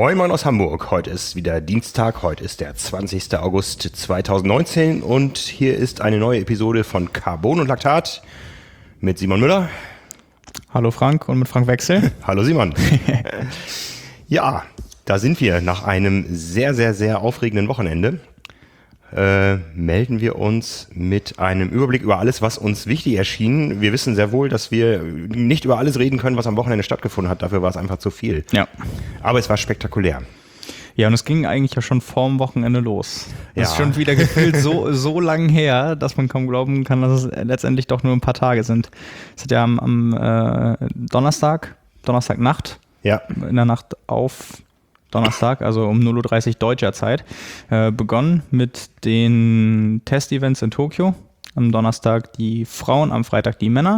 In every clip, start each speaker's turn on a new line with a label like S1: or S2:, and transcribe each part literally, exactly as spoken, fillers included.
S1: Moin Moin aus Hamburg. Heute ist wieder Dienstag, heute ist der zwanzigster August zweitausendneunzehn und hier ist eine neue Episode von Carbon und Laktat mit Simon Müller.
S2: Hallo Frank und mit Frank Wechsel.
S1: Hallo Simon. Ja, da sind wir nach einem sehr, sehr, sehr aufregenden Wochenende. Äh, melden wir uns mit einem Überblick über alles, was uns wichtig erschien. Wir wissen sehr wohl, dass wir nicht über alles reden können, was am Wochenende stattgefunden hat. Dafür war es einfach zu viel.
S2: Ja.
S1: Aber es war spektakulär.
S2: Ja, und es ging eigentlich ja schon vorm Wochenende los. Das
S1: Ja.
S2: ist schon wieder gefühlt so, so lang her, dass man kaum glauben kann, dass es letztendlich doch nur ein paar Tage sind. Es hat ja am, am äh, Donnerstag, Donnerstagnacht,
S1: Ja.
S2: in der Nacht auf Donnerstag, also um null Uhr dreißig deutscher Zeit, äh, begonnen mit den Test-Events in Tokio. Am Donnerstag die Frauen, am Freitag die Männer.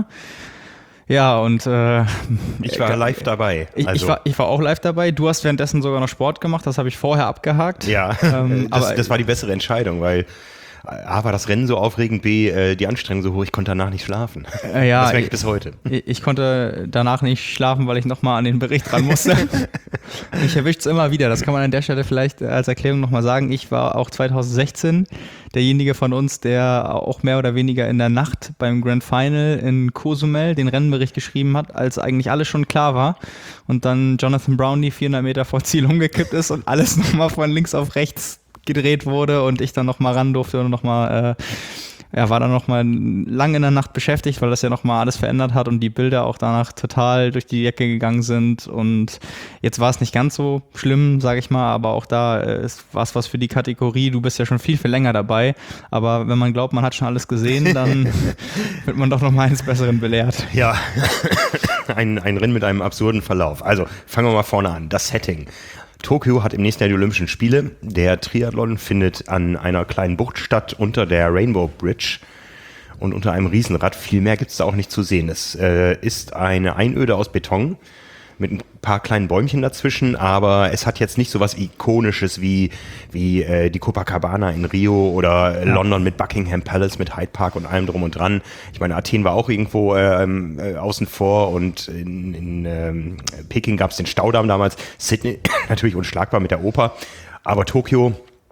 S2: Ja, und äh,
S1: Ich war live dabei.
S2: Ich,
S1: Also,
S2: ich, war, ich war auch live dabei. Du hast währenddessen sogar noch Sport gemacht. Das habe ich vorher abgehakt.
S1: ja,
S2: Ähm,
S1: das,
S2: aber
S1: das war die bessere Entscheidung, weil A, war das Rennen so aufregend, B, äh, die Anstrengung so hoch, ich konnte danach nicht schlafen.
S2: Äh, ja,
S1: das merke ich
S2: ich,
S1: bis heute.
S2: ich, ich konnte danach nicht schlafen, weil ich nochmal an den Bericht ran musste. Mich erwischt es immer wieder. Das kann man an der Stelle vielleicht als Erklärung nochmal sagen. Ich war auch zweitausendsechzehn derjenige von uns, der auch mehr oder weniger in der Nacht beim Grand Final in Cozumel den Rennenbericht geschrieben hat, als eigentlich alles schon klar war. Und dann Jonathan Brownlee vierhundert Meter vor Ziel umgekippt ist und alles nochmal von links auf rechts gedreht wurde und ich dann nochmal ran durfte und nochmal, äh, ja, war dann nochmal lange in der Nacht beschäftigt, weil das ja nochmal alles verändert hat und die Bilder auch danach total durch die Decke gegangen sind. Und jetzt war es nicht ganz so schlimm, sage ich mal, aber auch da äh, war es was für die Kategorie. Du bist ja schon viel, viel länger dabei, aber wenn man glaubt, man hat schon alles gesehen, dann wird man doch nochmal eines Besseren belehrt.
S1: Ja, ein, ein Rennen mit einem absurden Verlauf. Also fangen wir mal vorne an. Das Setting. Tokio hat im nächsten Jahr die Olympischen Spiele. Der Triathlon findet an einer kleinen Bucht statt unter der Rainbow Bridge und unter einem Riesenrad. Viel mehr gibt es da auch nicht zu sehen. Es äh, ist eine Einöde aus Beton mit ein paar kleinen Bäumchen dazwischen, aber es hat jetzt nicht so was Ikonisches wie, wie äh, die Copacabana in Rio oder ja. London mit Buckingham Palace, mit Hyde Park und allem drum und dran. Ich meine, Athen war auch irgendwo ähm, äh, außen vor und in, in ähm, Peking gab es den Staudamm damals, Sydney natürlich unschlagbar mit der Oper, aber Tokio,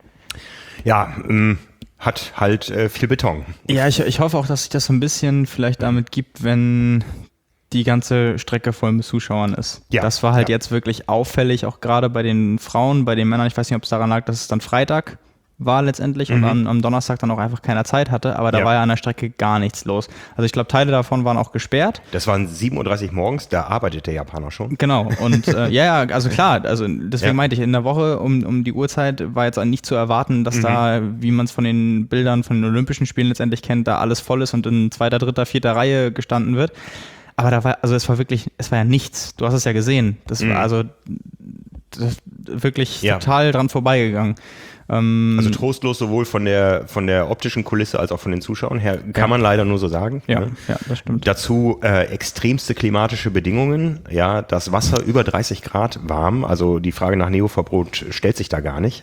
S1: ja, ähm, hat halt äh, viel Beton.
S2: Ja, ich, ich hoffe auch, dass sich das so ein bisschen vielleicht damit gibt, wenn die ganze Strecke voll mit Zuschauern ist. Ja, das war halt ja. jetzt wirklich auffällig, auch gerade bei den Frauen, bei den Männern. Ich weiß nicht, ob es daran lag, dass es dann Freitag war letztendlich mhm. und am, am Donnerstag dann auch einfach keiner Zeit hatte, aber da ja. war ja an der Strecke gar nichts los. Also ich glaube, Teile davon waren auch gesperrt.
S1: Das waren sieben Uhr dreißig morgens, da arbeitet der Japaner schon.
S2: Genau, und äh, ja, ja, also klar, also deswegen ja. meinte ich, in der Woche um, um die Uhrzeit war jetzt nicht zu erwarten, dass mhm. da, wie man es von den Bildern von den Olympischen Spielen letztendlich kennt, da alles voll ist und in zweiter, dritter, vierter Reihe gestanden wird. Aber da war, also es war wirklich, es war ja nichts. Du hast es ja gesehen. Das mhm. war also das wirklich ja. total dran vorbeigegangen. Ähm,
S1: also trostlos sowohl von der von der optischen Kulisse als auch von den Zuschauern her, kann ja. man leider nur so sagen.
S2: Ja,
S1: ne?
S2: ja, das stimmt.
S1: Dazu äh, extremste klimatische Bedingungen. Ja, das Wasser über dreißig Grad warm. Also die Frage nach Neoverbot stellt sich da gar nicht.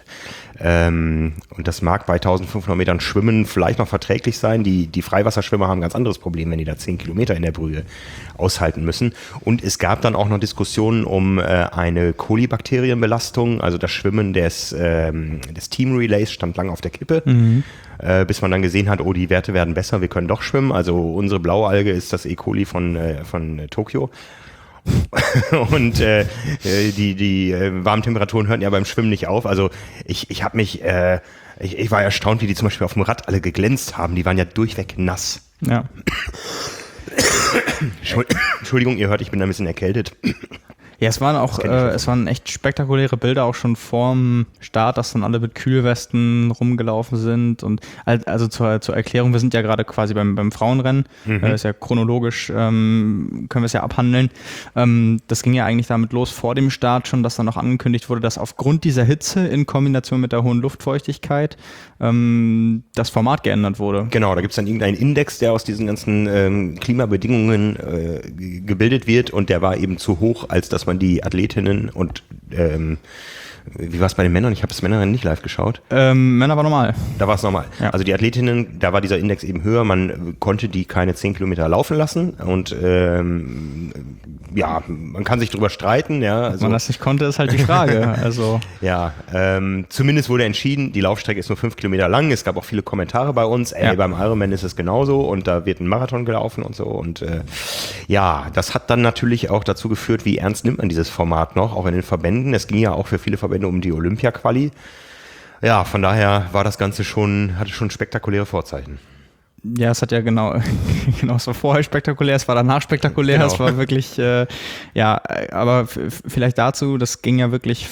S1: Ähm, und das mag bei eintausendfünfhundert Metern Schwimmen vielleicht noch verträglich sein. Die, die Freiwasserschwimmer haben ein ganz anderes Problem, wenn die da zehn Kilometer in der Brühe aushalten müssen. Und es gab dann auch noch Diskussionen um äh, eine Kolibakterienbelastung. Also das Schwimmen des, ähm, des Team Relays stand lange auf der Kippe, mhm. äh, bis man dann gesehen hat, oh, die Werte werden besser, wir können doch schwimmen. Also unsere Blaualge ist das E. coli von, äh, von äh, Tokio. Und äh, die, die äh, warmen Temperaturen hörten ja beim Schwimmen nicht auf. Also ich, ich habe mich, äh, ich, ich war erstaunt, wie die zum Beispiel auf dem Rad alle geglänzt haben. Die waren ja durchweg nass.
S2: Ja.
S1: Entschuldigung, ihr hört, ich bin ein bisschen erkältet.
S2: Ja, es waren auch, äh, es waren echt spektakuläre Bilder auch schon vorm Start, dass dann alle mit Kühlwesten rumgelaufen sind und also zur, zur Erklärung, wir sind ja gerade quasi beim, beim Frauenrennen, mhm. äh, ist ja chronologisch, ähm, können wir es ja abhandeln. Ähm, das ging ja eigentlich damit los vor dem Start schon, dass dann noch angekündigt wurde, dass aufgrund dieser Hitze in Kombination mit der hohen Luftfeuchtigkeit ähm, das Format geändert wurde.
S1: Genau, da gibt es dann irgendeinen Index, der aus diesen ganzen ähm, Klimabedingungen äh, gebildet wird und der war eben zu hoch, als dass man die Athletinnen und ähm, Wie war es bei den Männern? Ich habe das Männerrennen nicht live geschaut.
S2: Ähm, Männer war normal.
S1: Da war es normal.
S2: Ja.
S1: Also die Athletinnen, da war dieser Index eben höher. Man konnte die keine zehn Kilometer laufen lassen. Und ähm, ja, man kann sich drüber streiten. Ja, also,
S2: Ob man das nicht konnte, ist halt die Frage. Also
S1: ja, ähm, zumindest wurde entschieden, die Laufstrecke ist nur fünf Kilometer lang. Es gab auch viele Kommentare bei uns. Ey,
S2: ja.
S1: beim Ironman ist es genauso und da wird ein Marathon gelaufen und so. Und äh, ja, das hat dann natürlich auch dazu geführt, wie ernst nimmt man dieses Format noch, auch in den Verbänden. Es ging ja auch für viele Verbände um die Olympia-Quali. Ja, von daher war das Ganze schon, hatte schon spektakuläre Vorzeichen.
S2: Ja, es hat ja genau, genau, es war vorher spektakulär, es war danach spektakulär, genau. Es war wirklich, äh, ja, aber f- vielleicht dazu, das ging ja wirklich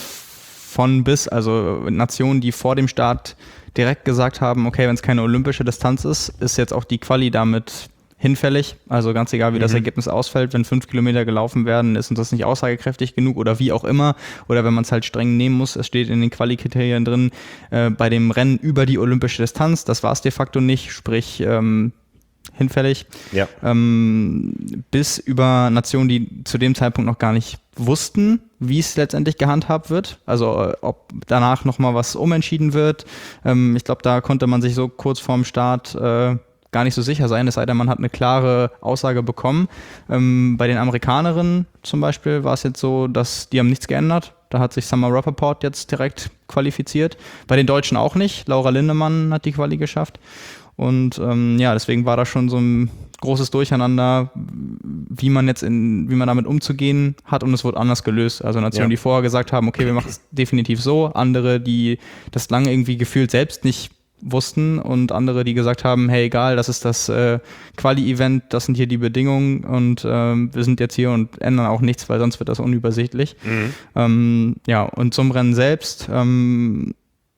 S2: von bis, also Nationen, die vor dem Start direkt gesagt haben, okay, wenn es keine olympische Distanz ist, ist jetzt auch die Quali damit hinfällig, also ganz egal, wie mhm. das Ergebnis ausfällt, wenn fünf Kilometer gelaufen werden, ist uns das nicht aussagekräftig genug oder wie auch immer, oder wenn man es halt streng nehmen muss, es steht in den Quali-Kriterien drin, äh, bei dem Rennen über die olympische Distanz, das war es de facto nicht, sprich ähm, hinfällig,
S1: ja.
S2: ähm, bis über Nationen, die zu dem Zeitpunkt noch gar nicht wussten, wie es letztendlich gehandhabt wird, also äh, ob danach nochmal was umentschieden wird, ähm, ich glaube, da konnte man sich so kurz vorm Start äh, gar nicht so sicher sein, es sei denn, man hat eine klare Aussage bekommen. Ähm, bei den Amerikanerinnen zum Beispiel war es jetzt so, dass die haben nichts geändert. Da hat sich Summer Rappaport jetzt direkt qualifiziert. Bei den Deutschen auch nicht. Laura Lindemann hat die Quali geschafft. Und ähm, ja, deswegen war da schon so ein großes Durcheinander, wie man jetzt in, wie man damit umzugehen hat, und es wurde anders gelöst. Also Nationen, ja. die vorher gesagt haben, okay, wir machen es definitiv so. Andere, die das lange irgendwie gefühlt selbst nicht wussten, und andere, die gesagt haben, hey, egal, das ist das äh, Quali-Event, das sind hier die Bedingungen und ähm, wir sind jetzt hier und ändern auch nichts, weil sonst wird das unübersichtlich. Mhm. Ähm, ja, und zum Rennen selbst, ähm,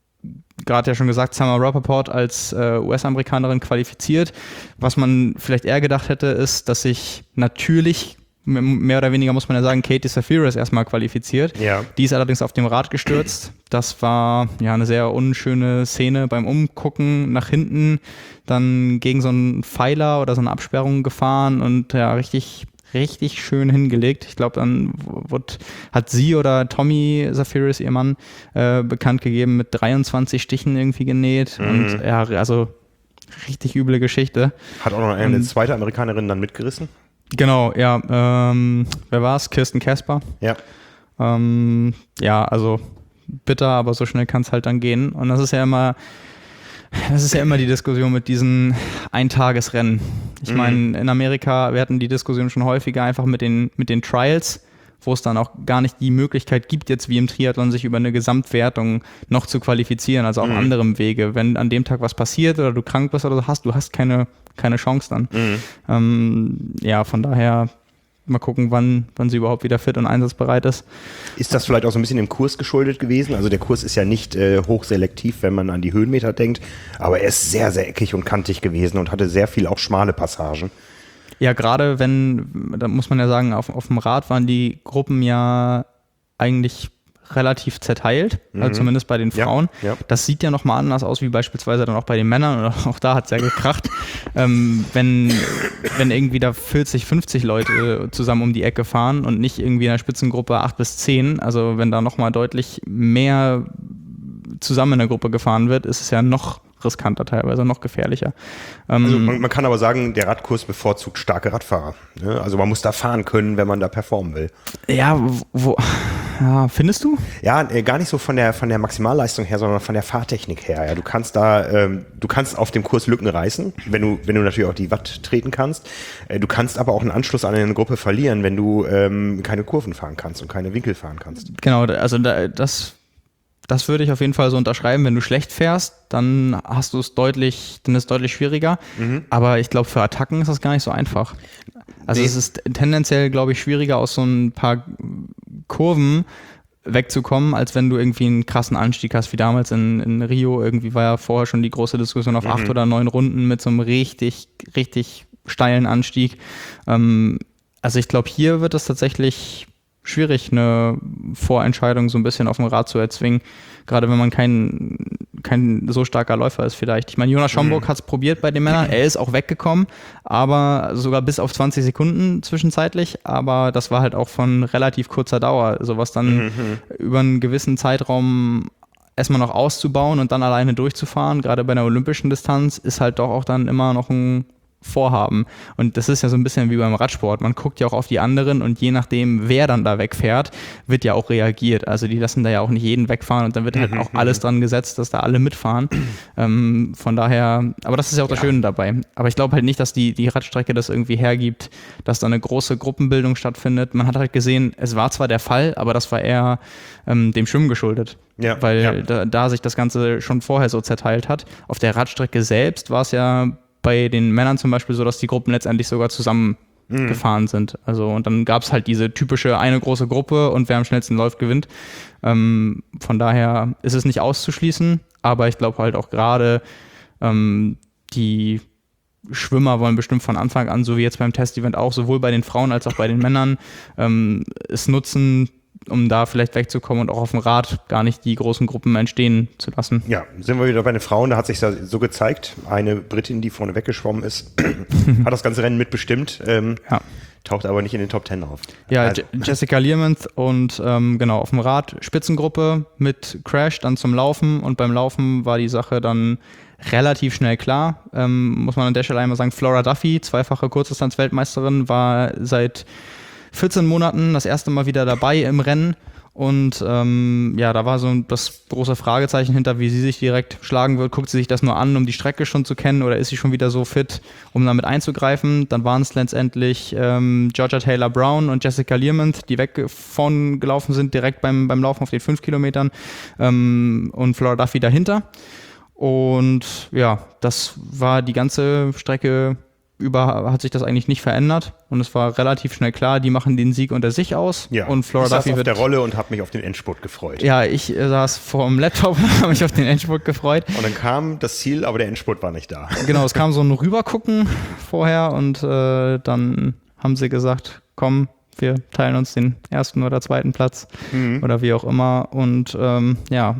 S2: gerade ja schon gesagt, Summer Rappaport als äh, U S-Amerikanerin qualifiziert. Was man vielleicht eher gedacht hätte, ist, dass sich natürlich mehr oder weniger, muss man ja sagen, Katie Zaferes erstmal qualifiziert.
S1: Ja.
S2: Die ist allerdings auf dem Rad gestürzt. Das war ja eine sehr unschöne Szene beim Umgucken nach hinten, dann gegen so einen Pfeiler oder so eine Absperrung gefahren und ja, richtig, richtig schön hingelegt. Ich glaube, dann wird, hat sie oder Tommy Zaferes, ihr Mann, äh, bekannt gegeben, mit dreiundzwanzig Stichen irgendwie genäht. Mhm. Und ja, also richtig üble Geschichte.
S1: Hat auch noch eine und, zweite Amerikanerin dann mitgerissen?
S2: Genau, ja. Ähm, wer war es? Kirsten Kasper.
S1: Ja.
S2: Ähm, ja, also bitter, aber so schnell kann es halt dann gehen. Und das ist ja immer, das ist ja immer die Diskussion mit diesen Eintagesrennen. Ich mhm. meine, in Amerika, wir hatten die Diskussion schon häufiger einfach mit den, mit den Trials, wo es dann auch gar nicht die Möglichkeit gibt, jetzt wie im Triathlon sich über eine Gesamtwertung noch zu qualifizieren, also auf mhm. anderem Wege. Wenn an dem Tag was passiert oder du krank bist oder so hast, du hast keine, keine Chance dann. Mhm. Ähm, ja, von daher mal gucken, wann, wann sie überhaupt wieder fit und einsatzbereit ist.
S1: Ist das vielleicht auch so ein bisschen dem Kurs geschuldet gewesen? Also der Kurs ist ja nicht äh, hochselektiv, wenn man an die Höhenmeter denkt, aber er ist sehr, sehr eckig und kantig gewesen und hatte sehr viel auch schmale Passagen.
S2: Ja, gerade wenn, da muss man ja sagen, auf, auf dem Rad waren die Gruppen ja eigentlich relativ zerteilt, mhm. also zumindest bei den Frauen. Ja, ja. Das sieht ja nochmal anders aus, wie beispielsweise dann auch bei den Männern, oder auch da hat es ja gekracht. ähm, wenn, wenn irgendwie da vierzig, fünfzig Leute zusammen um die Ecke fahren und nicht irgendwie in der Spitzengruppe acht bis zehn, also wenn da nochmal deutlich mehr zusammen in der Gruppe gefahren wird, ist es ja noch riskanter teilweise, noch gefährlicher. Ähm,
S1: also man, man kann aber sagen, der Radkurs bevorzugt starke Radfahrer. Ne? Also man muss da fahren können, wenn man da performen will.
S2: Ja, wo, ja, findest du?
S1: Ja, gar nicht so von der von der Maximalleistung her, sondern von der Fahrtechnik her. Ja, du kannst da, ähm, du kannst auf dem Kurs Lücken reißen, wenn du wenn du natürlich auch die Watt treten kannst. Äh, du kannst aber auch einen Anschluss an eine Gruppe verlieren, wenn du ähm, keine Kurven fahren kannst und keine Winkel fahren kannst.
S2: Genau, also da, das Das würde ich auf jeden Fall so unterschreiben. Wenn du schlecht fährst, dann hast du es deutlich, dann ist es deutlich schwieriger. Mhm. Aber ich glaube, für Attacken ist das gar nicht so einfach. Also nee. Es ist tendenziell, glaube ich, schwieriger, aus so ein paar Kurven wegzukommen, als wenn du irgendwie einen krassen Anstieg hast, wie damals in, in Rio. Irgendwie war ja vorher schon die große Diskussion auf mhm. acht oder neun Runden mit so einem richtig, richtig steilen Anstieg. Ähm, also ich glaube, hier wird es tatsächlich schwierig, eine Vorentscheidung so ein bisschen auf dem Rad zu erzwingen, gerade wenn man kein, kein so starker Läufer ist vielleicht. Ich meine, Jonas Schomburg mhm. hat es probiert bei den Männern, er ist auch weggekommen, aber sogar bis auf zwanzig Sekunden zwischenzeitlich, aber das war halt auch von relativ kurzer Dauer, sowas dann mhm. über einen gewissen Zeitraum erstmal noch auszubauen und dann alleine durchzufahren, gerade bei einer olympischen Distanz, ist halt doch auch dann immer noch ein Vorhaben. Und das ist ja so ein bisschen wie beim Radsport. Man guckt ja auch auf die anderen und je nachdem, wer dann da wegfährt, wird ja auch reagiert. Also die lassen da ja auch nicht jeden wegfahren und dann wird halt auch alles dran gesetzt, dass da alle mitfahren. Ähm, von daher, aber das ist ja auch das ja. Schöne dabei. Aber ich glaube halt nicht, dass die, die Radstrecke das irgendwie hergibt, dass da eine große Gruppenbildung stattfindet. Man hat halt gesehen, es war zwar der Fall, aber das war eher ähm, dem Schwimmen geschuldet. Ja, weil ja. Da, da sich das Ganze schon vorher so zerteilt hat. Auf der Radstrecke selbst war es ja bei den Männern zum Beispiel so, dass die Gruppen letztendlich sogar zusammen mhm. gefahren sind. Also und dann gab es halt diese typische eine große Gruppe und wer am schnellsten läuft, gewinnt. Ähm, von daher ist es nicht auszuschließen, aber ich glaube halt auch gerade ähm, die Schwimmer wollen bestimmt von Anfang an, so wie jetzt beim Testevent auch, sowohl bei den Frauen als auch bei den Männern, ähm, es nutzen, um da vielleicht wegzukommen und auch auf dem Rad gar nicht die großen Gruppen entstehen zu lassen.
S1: Ja, sind wir wieder bei den Frauen, da hat sich das so gezeigt. Eine Britin, die vorne weggeschwommen ist, hat das ganze Rennen mitbestimmt, ähm, ja. taucht aber nicht in den Top Ten auf.
S2: Ja, also. Jessica Learmonth und ähm, genau, auf dem Rad Spitzengruppe mit Crash dann zum Laufen und beim Laufen war die Sache dann relativ schnell klar. Ähm, muss man an der Stelle einmal sagen, Flora Duffy, zweifache Kurzdistanz-Weltmeisterin, war seit vierzehn Monaten das erste Mal wieder dabei im Rennen und ähm, ja, da war so das große Fragezeichen hinter, wie sie sich direkt schlagen wird. Guckt sie sich das nur an, um die Strecke schon zu kennen oder ist sie schon wieder so fit, um damit einzugreifen? Dann waren es letztendlich ähm, Georgia Taylor Brown und Jessica Learmonth, die weg vorn gelaufen sind, direkt beim, beim Laufen auf den fünf Kilometern ähm, und Flora Duffy dahinter. Und ja, das war die ganze Strecke über hat sich das eigentlich nicht verändert und es war relativ schnell klar, die machen den Sieg unter sich aus.
S1: Ja,
S2: und Flora
S1: ich saß
S2: Duffy
S1: auf
S2: wird,
S1: der Rolle und habe mich auf den Endspurt gefreut.
S2: Ja, ich äh, saß vor dem Laptop und habe mich auf den Endspurt gefreut.
S1: Und dann kam das Ziel, aber der Endspurt war nicht da.
S2: Genau, es kam so ein Rübergucken vorher und äh, dann haben sie gesagt, komm, wir teilen uns den ersten oder zweiten Platz mhm. oder wie auch immer und ähm, ja,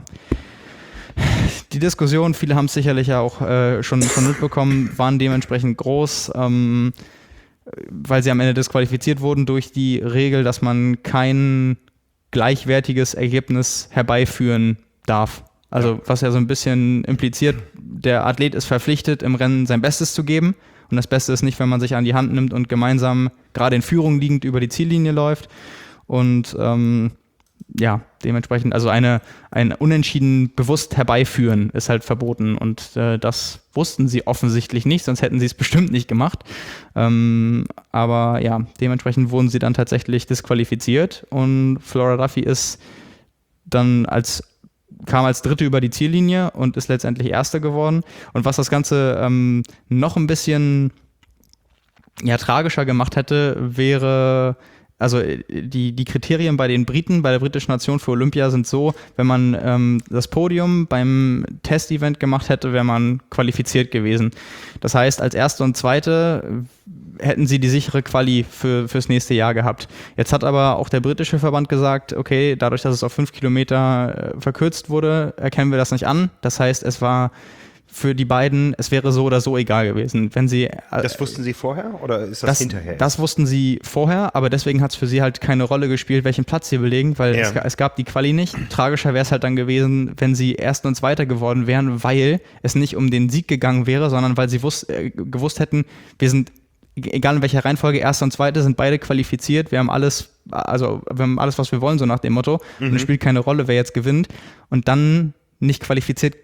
S2: die Diskussion, viele haben es sicherlich ja auch äh, schon, schon mitbekommen, waren dementsprechend groß, ähm, weil sie am Ende disqualifiziert wurden durch die Regel, dass man kein gleichwertiges Ergebnis herbeiführen darf. Also was ja so ein bisschen impliziert, der Athlet ist verpflichtet, im Rennen sein Bestes zu geben. Und das Beste ist nicht, wenn man sich an die Hand nimmt und gemeinsam gerade in Führung liegend über die Ziellinie läuft. Und ähm, ja, dementsprechend, also eine, ein Unentschieden bewusst herbeiführen ist halt verboten und äh, das wussten sie offensichtlich nicht, sonst hätten sie es bestimmt nicht gemacht. Ähm, aber ja, dementsprechend wurden sie dann tatsächlich disqualifiziert und Flora Duffy ist dann als kam als Dritte über die Ziellinie und ist letztendlich Erste geworden. Und was das Ganze ähm, noch ein bisschen ja, tragischer gemacht hätte, wäre Also die, die Kriterien bei den Briten, bei der britischen Nation für Olympia sind so, wenn man ähm, das Podium beim Testevent gemacht hätte, wäre man qualifiziert gewesen. Das heißt, als Erste und Zweite hätten sie die sichere Quali für, fürs nächste Jahr gehabt. Jetzt hat aber auch der britische Verband gesagt, okay, dadurch, dass es auf fünf Kilometer verkürzt wurde, erkennen wir das nicht an. Das heißt, es war für die beiden, es wäre so oder so egal gewesen. Wenn sie,
S1: das wussten sie vorher oder ist das, das hinterher?
S2: Das wussten sie vorher, aber deswegen hat es für sie halt keine Rolle gespielt, welchen Platz sie belegen, weil ja. es, es gab die Quali nicht. Tragischer wäre es halt dann gewesen, wenn sie Erster und Zweiter geworden wären, weil es nicht um den Sieg gegangen wäre, sondern weil sie wus- äh, gewusst hätten, wir sind, egal in welcher Reihenfolge, Erster und Zweiter sind beide qualifiziert, wir haben alles, also wir haben alles, was wir wollen, so nach dem Motto. Mhm. Und es spielt keine Rolle, wer jetzt gewinnt. Und dann nicht qualifiziert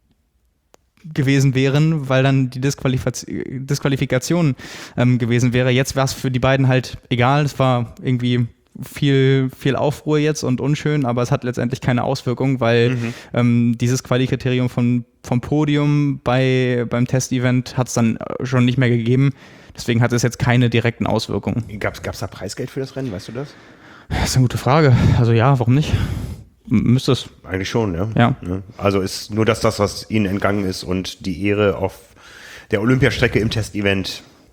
S2: gewesen wären, weil dann die Disqualifaz- Disqualifikation ähm, gewesen wäre. Jetzt war es für die beiden halt egal. Es war irgendwie viel, viel Aufruhr jetzt und unschön, aber es hat letztendlich keine Auswirkung, weil mhm. ähm, dieses Quali-Kriterium von, vom Podium bei, beim Testevent hat es dann schon nicht mehr gegeben. Deswegen hat es jetzt keine direkten Auswirkungen.
S1: Gab es da Preisgeld für das Rennen, weißt du das?
S2: Das ist eine gute Frage. Also ja, warum nicht? Müsste es.
S1: Eigentlich schon, ja.
S2: ja.
S1: Also ist nur das, das, was ihnen entgangen ist und die Ehre auf der Olympiastrecke im Testevent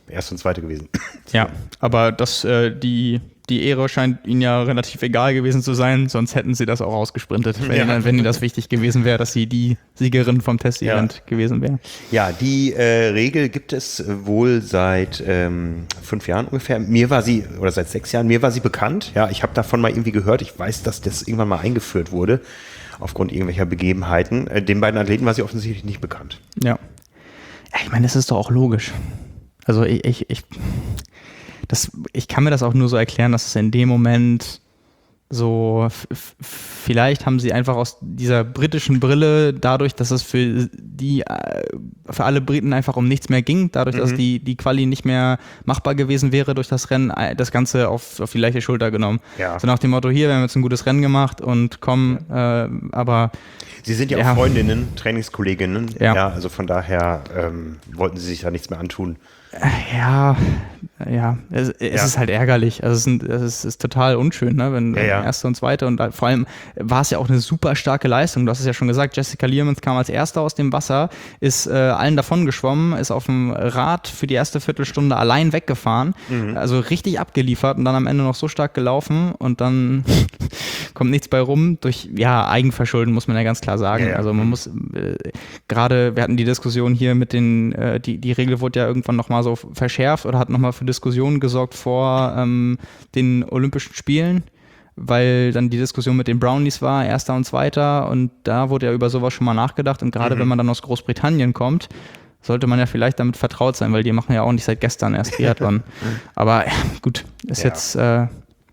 S1: Erste und zweite gewesen.
S2: Ja, aber das, äh, die, die Ehre scheint ihnen ja relativ egal gewesen zu sein, sonst hätten sie das auch ausgesprintet, wenn, ja. ihnen, wenn ihnen das wichtig gewesen wäre, dass sie die Siegerin vom Test-Event ja. gewesen wäre.
S1: Ja, die äh, Regel gibt es wohl seit ähm, fünf Jahren ungefähr. Mir war sie, oder seit sechs Jahren, mir war sie bekannt. Ja, ich habe davon mal irgendwie gehört. Ich weiß, dass das irgendwann mal eingeführt wurde, aufgrund irgendwelcher Begebenheiten. Äh, den beiden Athleten war sie offensichtlich nicht bekannt.
S2: Ja. Ja, ich meine, das ist doch auch logisch. Also ich, ich, ich, das, ich kann mir das auch nur so erklären, dass es in dem Moment so, f- vielleicht haben sie einfach aus dieser britischen Brille, dadurch, dass es für die, für alle Briten einfach um nichts mehr ging, dadurch, mhm. dass die, die Quali nicht mehr machbar gewesen wäre durch das Rennen, das Ganze auf, auf die leichte Schulter genommen. Ja. So nach dem Motto, hier, wir haben jetzt ein gutes Rennen gemacht und komm, ja. äh, aber...
S1: Sie sind ja, ja auch Freundinnen, Trainingskolleginnen, ja. ja, also von daher ähm, wollten sie sich da nichts mehr antun.
S2: Ja, ja, es, es ja. ist halt ärgerlich. Also es ist, es ist, ist total unschön, ne? Wenn
S1: ja, ja.
S2: Erste und Zweite und da, vor allem war es ja auch eine super starke Leistung. Du hast es ja schon gesagt, Jessica Learmonth kam als Erste aus dem Wasser, ist äh, allen davon geschwommen, ist auf dem Rad für die erste Viertelstunde allein weggefahren, mhm. also richtig abgeliefert und dann am Ende noch so stark gelaufen und dann kommt nichts bei rum. Durch ja Eigenverschulden, muss man ja ganz klar sagen. Ja, ja. Also man muss äh, gerade, wir hatten die Diskussion hier mit den, äh, die, die Regel wurde ja irgendwann nochmal so verschärft oder hat nochmal für Diskussionen gesorgt vor ähm, den Olympischen Spielen, weil dann die Diskussion mit den Brownies war, Erster und Zweiter und da wurde ja über sowas schon mal nachgedacht und gerade mhm. wenn man dann aus Großbritannien kommt, sollte man ja vielleicht damit vertraut sein, weil die machen ja auch nicht seit gestern erst Triathlon. Aber ja, gut, ist ja. jetzt... Äh,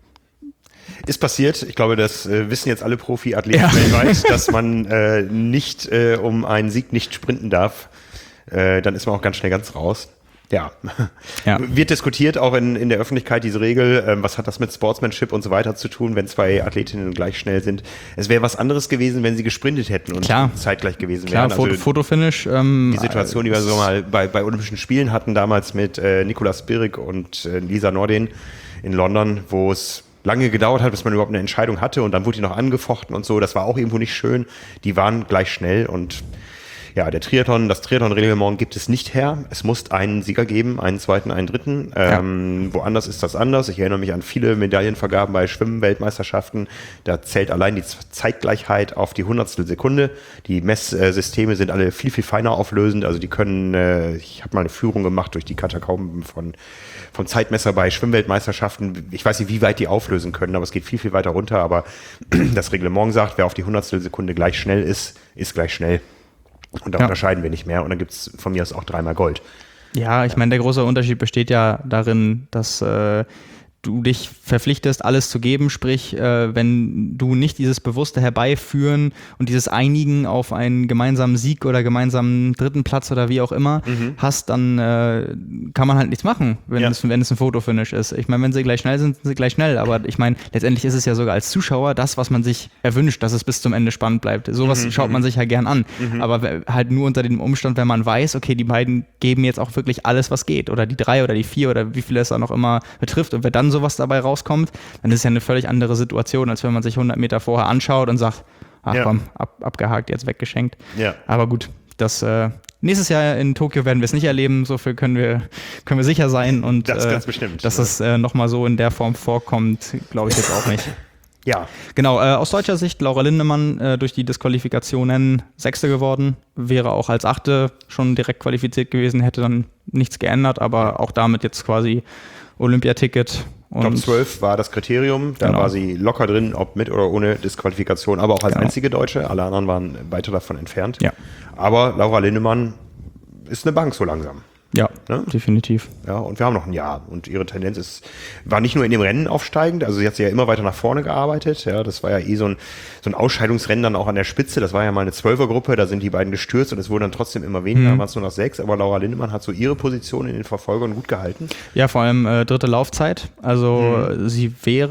S1: Ist passiert. Ich glaube, das äh, wissen jetzt alle Profi-Athleten ja. weltweit, dass man äh, nicht äh, um einen Sieg nicht sprinten darf. Äh, dann ist man auch ganz schnell ganz raus. Ja. ja, wird diskutiert auch in, in der Öffentlichkeit, diese Regel, ähm, was hat das mit Sportsmanship und so weiter zu tun, wenn zwei Athletinnen gleich schnell sind. Es wäre was anderes gewesen, wenn sie gesprintet hätten und Klar. zeitgleich gewesen
S2: Klar,
S1: wären.
S2: Also Fotofinish. Ähm,
S1: die Situation, die wir so mal bei, bei Olympischen Spielen hatten, damals mit äh, Nicolas Spirik und äh, Lisa Nordin in London, wo es lange gedauert hat, bis man überhaupt eine Entscheidung hatte und dann wurde die noch angefochten und so. Das war auch irgendwo nicht schön. Die waren gleich schnell und ja, der Triathlon, das Triathlon-Reglement gibt es nicht her. Es muss einen Sieger geben, einen zweiten, einen dritten. Ähm, ja. Woanders ist das anders. Ich erinnere mich an viele Medaillenvergaben bei Schwimmen-Weltmeisterschaften. Da zählt allein die Zeitgleichheit auf die Hundertstel Sekunde. Die Messsysteme sind alle viel, viel feiner auflösend. Also die können, äh, ich habe mal eine Führung gemacht durch die Katakomben von vom Zeitmesser bei Schwimmweltmeisterschaften. Ich weiß nicht, wie weit die auflösen können, aber es geht viel, viel weiter runter. Aber das Reglement sagt, wer auf die Hundertstel Sekunde gleich schnell ist, ist gleich schnell. Und da ja. unterscheiden wir nicht mehr. Und dann gibt es von mir aus auch dreimal Gold.
S2: Ja, ich meine, der große Unterschied besteht ja darin, dass äh, du dich verpflichtest, alles zu geben. Sprich, äh, wenn du nicht dieses bewusste Herbeiführen und dieses Einigen auf einen gemeinsamen Sieg oder gemeinsamen dritten Platz oder wie auch immer mhm. hast, dann äh, kann man halt nichts machen, wenn, ja. es, wenn es ein Fotofinish ist. Ich meine, wenn sie gleich schnell sind, sind sie gleich schnell. Aber ich meine, letztendlich ist es ja sogar als Zuschauer das, was man sich erwünscht, dass es bis zum Ende spannend bleibt. Sowas mhm. schaut man sich ja gern an. Mhm. Aber halt nur unter dem Umstand, wenn man weiß, okay, die beiden geben jetzt auch wirklich alles, was geht. Oder die drei oder die vier oder wie viele es da noch immer betrifft. Und wer dann sowas dabei rauskommt, dann ist es ja eine völlig andere Situation, als wenn man sich hundert Meter vorher anschaut und sagt, ach ja. komm, ab, abgehakt, jetzt weggeschenkt. Ja. Aber gut, das äh, nächstes Jahr in Tokio werden wir es nicht erleben, so viel können wir, können wir sicher sein. Und
S1: das
S2: äh,
S1: ganz bestimmt.
S2: Dass es äh, nochmal so in der Form vorkommt, glaube ich jetzt auch nicht.
S1: Ja.
S2: Genau, äh, aus deutscher Sicht, Laura Lindemann äh, durch die Disqualifikationen Sechste geworden, wäre auch als Achte schon direkt qualifiziert gewesen, hätte dann nichts geändert, aber auch damit jetzt quasi Olympiaticket.
S1: Und Top zwölf war das Kriterium, da genau. war sie locker drin, ob mit oder ohne Disqualifikation, aber auch als genau. einzige Deutsche, alle anderen waren weiter davon entfernt.
S2: Ja.
S1: Aber Laura Lindemann ist eine Bank so langsam.
S2: Ja, ne? Definitiv.
S1: Ja, und wir haben noch ein Jahr und ihre Tendenz ist, war nicht nur in dem Rennen aufsteigend, also sie hat sich ja immer weiter nach vorne gearbeitet, ja, das war ja eh so ein, so ein Ausscheidungsrennen dann auch an der Spitze, das war ja mal eine Zwölfergruppe, da sind die beiden gestürzt und es wurden dann trotzdem immer weniger, mhm. waren es nur noch sechs, aber Laura Lindemann hat so ihre Position in den Verfolgern gut gehalten.
S2: Ja, vor allem äh, dritte Laufzeit, also mhm. sie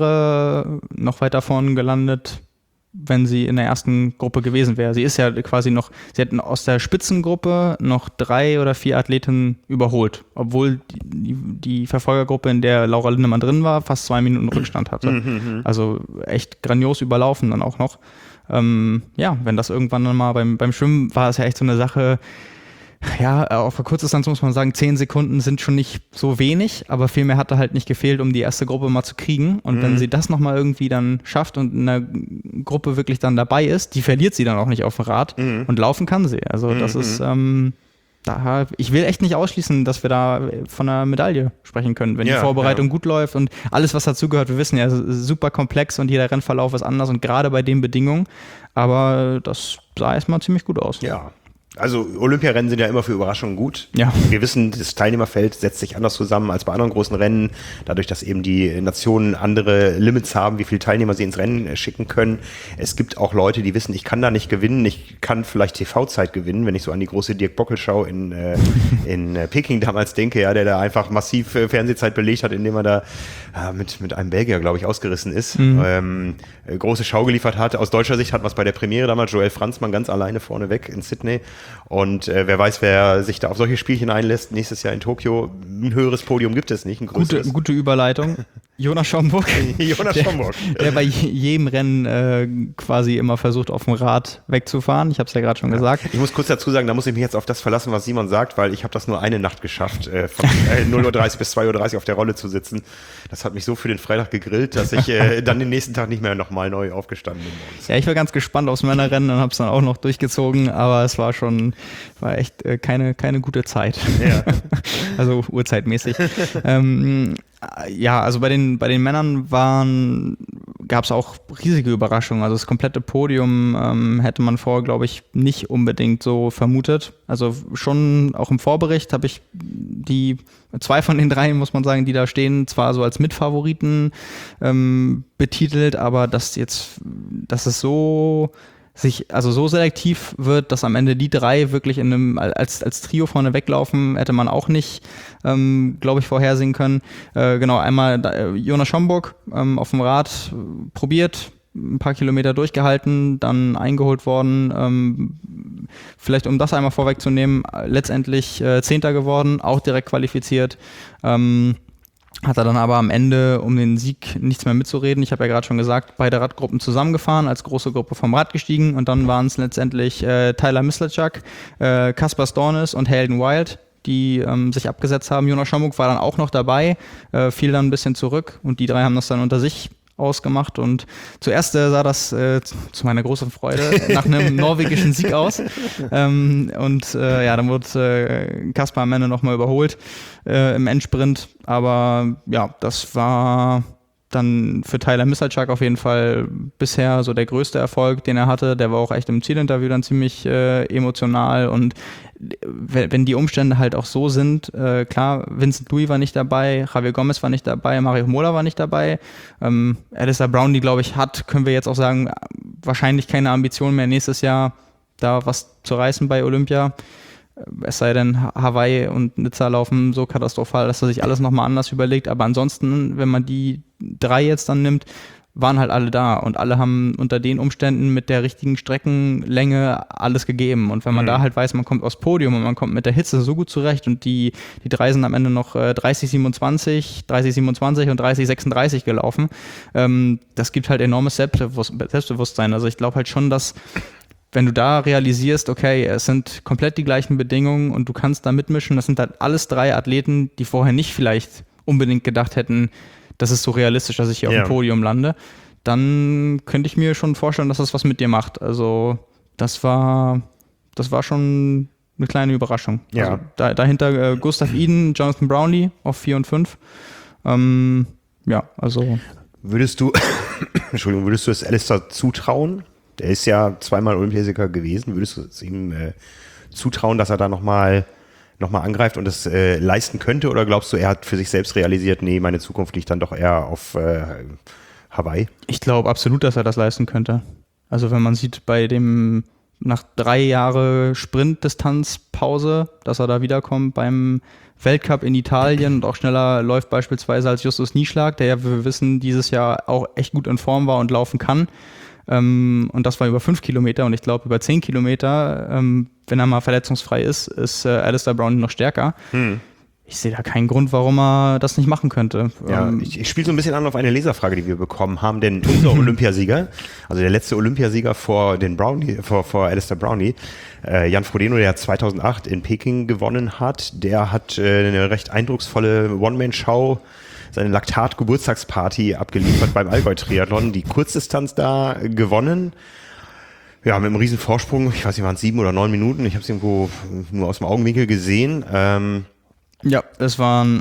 S2: wäre noch weiter vorne gelandet, wenn sie in der ersten Gruppe gewesen wäre. Sie ist ja quasi noch, sie hätten aus der Spitzengruppe noch drei oder vier Athleten überholt, obwohl die, die Verfolgergruppe, in der Laura Lindemann drin war, fast zwei Minuten Rückstand hatte. Mhm. Also echt grandios überlaufen dann auch noch. Ähm, ja, wenn das irgendwann dann mal beim, beim Schwimmen war es ja echt so eine Sache, Ja, auf der Kurzdistanz muss man sagen, zehn Sekunden sind schon nicht so wenig, aber viel mehr hat da halt nicht gefehlt, um die erste Gruppe mal zu kriegen. Und mhm. wenn sie das nochmal irgendwie dann schafft und in der Gruppe wirklich dann dabei ist, die verliert sie dann auch nicht auf dem Rad mhm. und laufen kann sie. Also das mhm. ist, ähm, da, ich will echt nicht ausschließen, dass wir da von einer Medaille sprechen können, wenn ja, die Vorbereitung ja. gut läuft und alles, was dazugehört. Wir wissen ja, es ist super komplex und jeder Rennverlauf ist anders und gerade bei den Bedingungen, aber das sah erstmal ziemlich gut aus.
S1: Ja. Also Olympiarennen sind ja immer für Überraschungen gut.
S2: Ja.
S1: Wir wissen, das Teilnehmerfeld setzt sich anders zusammen als bei anderen großen Rennen, dadurch, dass eben die Nationen andere Limits haben, wie viele Teilnehmer sie ins Rennen schicken können. Es gibt auch Leute, die wissen, ich kann da nicht gewinnen, ich kann vielleicht T V-Zeit gewinnen, wenn ich so an die große Dirk-Bockel-Show in, äh, in äh, Peking damals denke, ja, der da einfach massiv äh, Fernsehzeit belegt hat, indem er da äh, mit, mit einem Belgier, glaube ich, ausgerissen ist. Mhm. Ähm, äh, große Show geliefert hat. Aus deutscher Sicht hat was bei der Premiere damals Joel Franzmann ganz alleine vorneweg in Sydney. Und äh, wer weiß, wer sich da auf solche Spielchen einlässt, nächstes Jahr in Tokio, ein höheres Podium gibt es nicht, ein größeres.
S2: Gute, gute Überleitung. Jonas Schomburg.
S1: Jonas
S2: der,
S1: Schomburg.
S2: Der bei jedem Rennen äh, quasi immer versucht, auf dem Rad wegzufahren. Ich habe es ja gerade schon ja. gesagt.
S1: Ich muss kurz dazu sagen, da muss ich mich jetzt auf das verlassen, was Simon sagt, weil ich habe das nur eine Nacht geschafft, äh, von äh, null Uhr dreißig bis zwei Uhr dreißig auf der Rolle zu sitzen. Das hat mich so für den Freitag gegrillt, dass ich äh, dann den nächsten Tag nicht mehr nochmal neu aufgestanden bin.
S2: Ja, ich war ganz gespannt aufs Männerrennen und habe es dann auch noch durchgezogen, aber es war schon, war echt äh, keine, keine gute Zeit. Ja. Also uhrzeitmäßig. ähm, ja, also bei den, bei den Männern waren, gab es auch riesige Überraschungen. Also das komplette Podium ähm, hätte man vorher, glaube ich, nicht unbedingt so vermutet. Also schon auch im Vorbericht habe ich die zwei von den dreien, muss man sagen, die da stehen, zwar so als Mitfavoriten ähm, betitelt, aber dass jetzt, dass es so sich also so selektiv wird, dass am Ende die drei wirklich in einem als als Trio vorne weglaufen, hätte man auch nicht, ähm, glaube ich, vorhersehen können. Äh, genau, einmal da, Jonas Schomburg ähm, auf dem Rad äh, probiert, ein paar Kilometer durchgehalten, dann eingeholt worden. Ähm, vielleicht um das einmal vorwegzunehmen, letztendlich äh, Zehnter geworden, auch direkt qualifiziert. Ähm, Hat er dann aber am Ende, um den Sieg nichts mehr mitzureden, ich habe ja gerade schon gesagt, beide Radgruppen zusammengefahren, als große Gruppe vom Rad gestiegen und dann waren es letztendlich äh, Tyler Mislechuk, äh, Kaspar Stornes und Hayden Wild, die ähm, sich abgesetzt haben. Jonas Schomburg war dann auch noch dabei, äh, fiel dann ein bisschen zurück und die drei haben das dann unter sich ausgemacht und zuerst äh, sah das äh, zu meiner großen Freude nach einem norwegischen Sieg aus ähm, und äh, ja, dann wurde äh, Kaspar am Ende nochmal überholt äh, im Endsprint, aber ja, das war dann für Tyler Mislechuk auf jeden Fall bisher so der größte Erfolg, den er hatte. Der war auch echt im Zielinterview dann ziemlich äh, emotional und wenn die Umstände halt auch so sind, äh, klar, Vincent Luis war nicht dabei, Javier Gomez war nicht dabei, Mario Mola war nicht dabei, ähm, Alistair Brown, die glaube ich hat, können wir jetzt auch sagen, wahrscheinlich keine Ambition mehr nächstes Jahr da was zu reißen bei Olympia, es sei denn Hawaii und Nizza laufen so katastrophal, dass er sich alles nochmal anders überlegt, aber ansonsten, wenn man die drei jetzt dann nimmt, waren halt alle da und alle haben unter den Umständen mit der richtigen Streckenlänge alles gegeben. Und wenn man mhm. da halt weiß, man kommt aufs Podium und man kommt mit der Hitze so gut zurecht und die, die drei sind am Ende noch äh, dreißig siebenundzwanzig, dreißig siebenundzwanzig und dreißig sechsunddreißig gelaufen, ähm, das gibt halt enormes Selbstbewusstsein. Also ich glaube halt schon, dass wenn du da realisierst, okay, es sind komplett die gleichen Bedingungen und du kannst da mitmischen, das sind halt alles drei Athleten, die vorher nicht vielleicht unbedingt gedacht hätten, das ist so realistisch, dass ich hier ja. auf dem Podium lande, dann könnte ich mir schon vorstellen, dass das was mit dir macht. Also das war, das war schon eine kleine Überraschung.
S1: Ja.
S2: Also da, dahinter äh, Gustav Iden, Jonathan Brownlee auf vier und fünf. Ähm, ja, also.
S1: Würdest du, Entschuldigung, würdest du es Alistair zutrauen? Der ist ja zweimal Olympiasieger gewesen. Würdest du es ihm äh, zutrauen, dass er da nochmal nochmal angreift und es äh, leisten könnte? Oder glaubst du, er hat für sich selbst realisiert, nee, meine Zukunft liegt dann doch eher auf äh, Hawaii?
S2: Ich glaube absolut, dass er das leisten könnte. Also wenn man sieht, bei dem nach drei Jahre Sprintdistanzpause, dass er da wiederkommt beim Weltcup in Italien und auch schneller läuft beispielsweise als Justus Nieschlag, der ja, wie wir wissen, dieses Jahr auch echt gut in Form war und laufen kann. Ähm, und das war über fünf Kilometer und ich glaube über zehn Kilometer, ähm, wenn er mal verletzungsfrei ist, ist äh, Alistair Brown noch stärker. Hm. ich sehe da keinen Grund, warum er das nicht machen könnte.
S1: Ja,
S2: Ähm,
S1: ich, ich spiele so ein bisschen an auf eine Leserfrage, die wir bekommen haben, denn unser Olympiasieger, also der letzte Olympiasieger vor den Brownie, vor, vor Alistair Brownlee, äh, Jan Frodeno, der zweitausendacht in Peking gewonnen hat, der hat äh, eine recht eindrucksvolle One-Man-Show, seine Laktat-Geburtstagsparty abgeliefert beim Allgäu-Triathlon, die Kurzdistanz da gewonnen. Ja, mit einem riesen Vorsprung, ich weiß nicht, waren es sieben oder neun Minuten, ich habe es irgendwo nur aus dem Augenwinkel gesehen. Ähm,
S2: Ja, es waren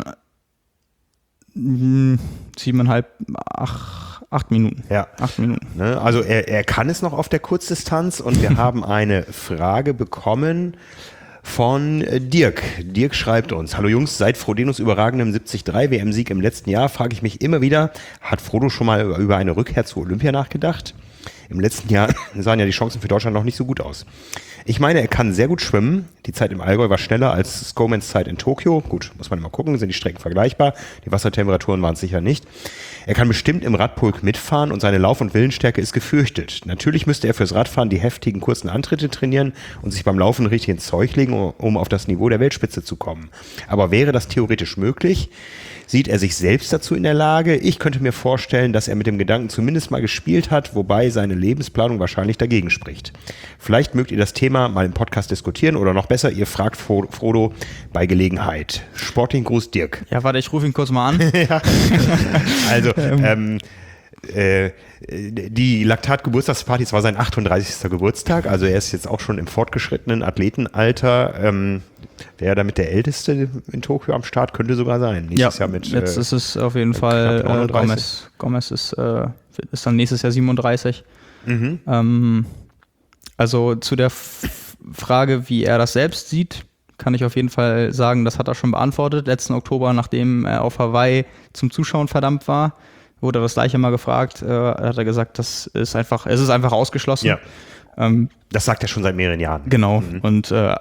S2: mh, siebeneinhalb, acht, acht Minuten.
S1: Ja.
S2: Acht Minuten.
S1: Ne, also er, er kann es noch auf der Kurzdistanz und wir haben eine Frage bekommen von Dirk. Dirk schreibt uns: Hallo Jungs, seit Frodenos überragendem siebzig Komma drei W M-Sieg im letzten Jahr frage ich mich immer wieder, hat Frodo schon mal über eine Rückkehr zu Olympia nachgedacht? Im letzten Jahr sahen ja die Chancen für Deutschland noch nicht so gut aus. Ich meine, er kann sehr gut schwimmen. Die Zeit im Allgäu war schneller als Scomans Zeit in Tokio. Gut, muss man immer gucken, sind die Strecken vergleichbar. Die Wassertemperaturen waren es sicher nicht. Er kann bestimmt im Radpulk mitfahren und seine Lauf- und Willensstärke ist gefürchtet. Natürlich müsste er fürs Radfahren die heftigen kurzen Antritte trainieren und sich beim Laufen richtig ins Zeug legen, um auf das Niveau der Weltspitze zu kommen. Aber wäre das theoretisch möglich? Sieht er sich selbst dazu in der Lage? Ich könnte mir vorstellen, dass er mit dem Gedanken zumindest mal gespielt hat, wobei seine Lebensplanung wahrscheinlich dagegen spricht. Vielleicht mögt ihr das Thema mal im Podcast diskutieren oder noch besser, ihr fragt Frodo bei Gelegenheit. Sportlichen Gruß, Dirk.
S2: Ja, warte, ich rufe ihn kurz mal an.
S1: Ja. Also, ähm, äh, die Laktat-Geburtstagsparty, es war sein achtunddreißigster Geburtstag, also er ist jetzt auch schon im fortgeschrittenen Athletenalter. Ähm, Wäre er damit der Älteste in Tokio am Start? Könnte sogar sein.
S2: Nächstes
S1: ja, Jahr mit,
S2: jetzt
S1: äh,
S2: ist es auf jeden Fall äh, Gomez. Gomez ist, äh, ist dann nächstes Jahr siebenunddreißig.
S1: Mhm.
S2: Ähm, also zu der F- Frage, wie er das selbst sieht, kann ich auf jeden Fall sagen, das hat er schon beantwortet. Letzten Oktober, nachdem er auf Hawaii zum Zuschauen verdammt war, wurde er das gleiche mal gefragt. Äh, hat er gesagt, das ist einfach, es ist einfach ausgeschlossen.
S1: Ja.
S2: Ähm,
S1: Das sagt er schon seit mehreren Jahren.
S2: Genau.
S1: Mhm.
S2: Und äh,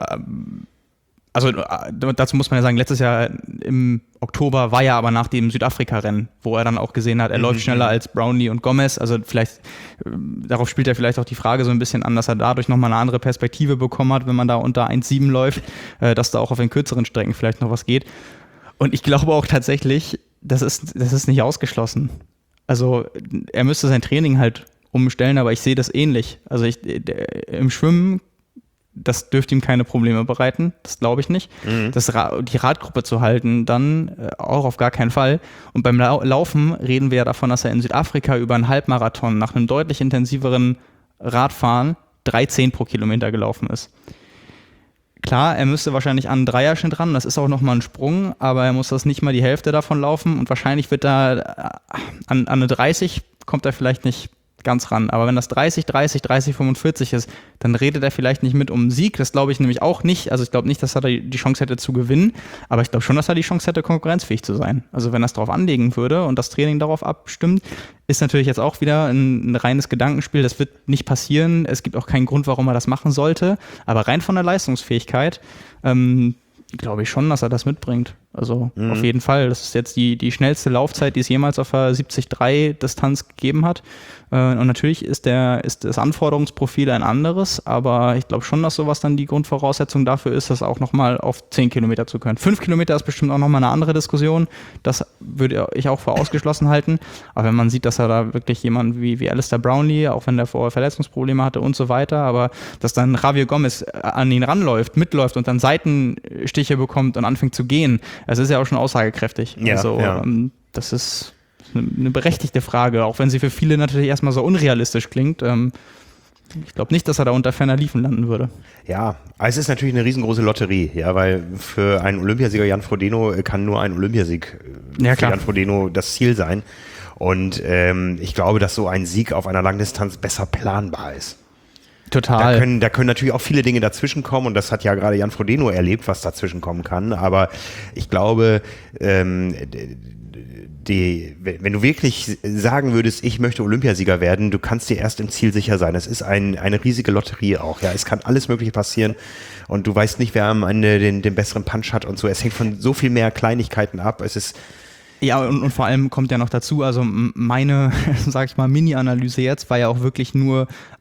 S2: also dazu muss man ja sagen, letztes Jahr im Oktober war ja aber nach dem Südafrika-Rennen, wo er dann auch gesehen hat, er mhm. läuft schneller als Brownlee und Gomez. Also vielleicht, äh, darauf spielt er vielleicht auch die Frage so ein bisschen an, dass er dadurch nochmal eine andere Perspektive bekommen hat, wenn man da unter eins Komma sieben läuft, äh, dass da auch auf den kürzeren Strecken vielleicht noch was geht. Und ich glaube auch tatsächlich, das ist, das ist nicht ausgeschlossen. Also er müsste sein Training halt umstellen, aber ich sehe das ähnlich. Also ich, der, im Schwimmen, das dürfte ihm keine Probleme bereiten, das glaube ich nicht. Mhm. Das Ra- die Radgruppe zu halten, dann äh, auch auf gar keinen Fall. Und beim Lau- Laufen reden wir ja davon, dass er in Südafrika über einen Halbmarathon nach einem deutlich intensiveren Radfahren drei Komma zehn pro Kilometer gelaufen ist. Klar, er müsste wahrscheinlich an einen Dreierschnitt ran, das ist auch nochmal ein Sprung, aber er muss das nicht mal die Hälfte davon laufen und wahrscheinlich wird er an, an eine dreißig, kommt er vielleicht nicht ganz ran. Aber wenn das dreißig, dreißig, dreißig, fünfundvierzig ist, dann redet er vielleicht nicht mit um einen Sieg. Das glaube ich nämlich auch nicht. Also ich glaube nicht, dass er die Chance hätte zu gewinnen, aber ich glaube schon, dass er die Chance hätte, konkurrenzfähig zu sein. Also wenn er es darauf anlegen würde und das Training darauf abstimmt, ist natürlich jetzt auch wieder ein, ein reines Gedankenspiel. Das wird nicht passieren. Es gibt auch keinen Grund, warum er das machen sollte. Aber rein von der Leistungsfähigkeit ähm, glaube ich schon, dass er das mitbringt. Also mhm. auf jeden Fall. Das ist jetzt die, die schnellste Laufzeit, die es jemals auf der siebzig Komma drei Distanz gegeben hat. Und natürlich ist, der, ist das Anforderungsprofil ein anderes, aber ich glaube schon, dass sowas dann die Grundvoraussetzung dafür ist, das auch nochmal auf zehn Kilometer zu können. fünf Kilometer ist bestimmt auch nochmal eine andere Diskussion. Das würde ich auch für ausgeschlossen halten. Aber wenn man sieht, dass er da wirklich jemand wie, wie Alistair Brownlee, auch wenn der vorher Verletzungsprobleme hatte und so weiter, aber dass dann Javier Gomez an ihn ranläuft, mitläuft und dann Seitenstiche bekommt und anfängt zu gehen, das ist ja auch schon aussagekräftig.
S1: Ja,
S2: also
S1: ja.
S2: Ähm, das ist eine berechtigte Frage, auch wenn sie für viele natürlich erstmal so unrealistisch klingt. Ähm, ich glaube nicht, dass er da unter ferner Liefen landen würde.
S1: Ja, es ist natürlich eine riesengroße Lotterie, ja, weil für einen Olympiasieger Jan Frodeno kann nur ein Olympiasieg
S2: ja,
S1: für Jan Frodeno das Ziel sein. Und ähm, ich glaube, dass so ein Sieg auf einer Langdistanz besser planbar ist.
S2: Total.
S1: Da können, da können natürlich auch viele Dinge dazwischen kommen und das hat ja gerade Jan Frodeno erlebt, was dazwischen kommen kann. Aber ich glaube, ähm, die, wenn du wirklich sagen würdest, ich möchte Olympiasieger werden, du kannst dir erst im Ziel sicher sein. Das ist ein, eine riesige Lotterie auch. Ja, es kann alles Mögliche passieren und du weißt nicht, wer am Ende den, den besseren Punch hat und so. Es hängt von so viel mehr Kleinigkeiten ab. Es ist
S2: Ja, und, und vor allem kommt ja noch dazu, also meine, sag ich mal, Mini-Analyse jetzt war ja auch wirklich nur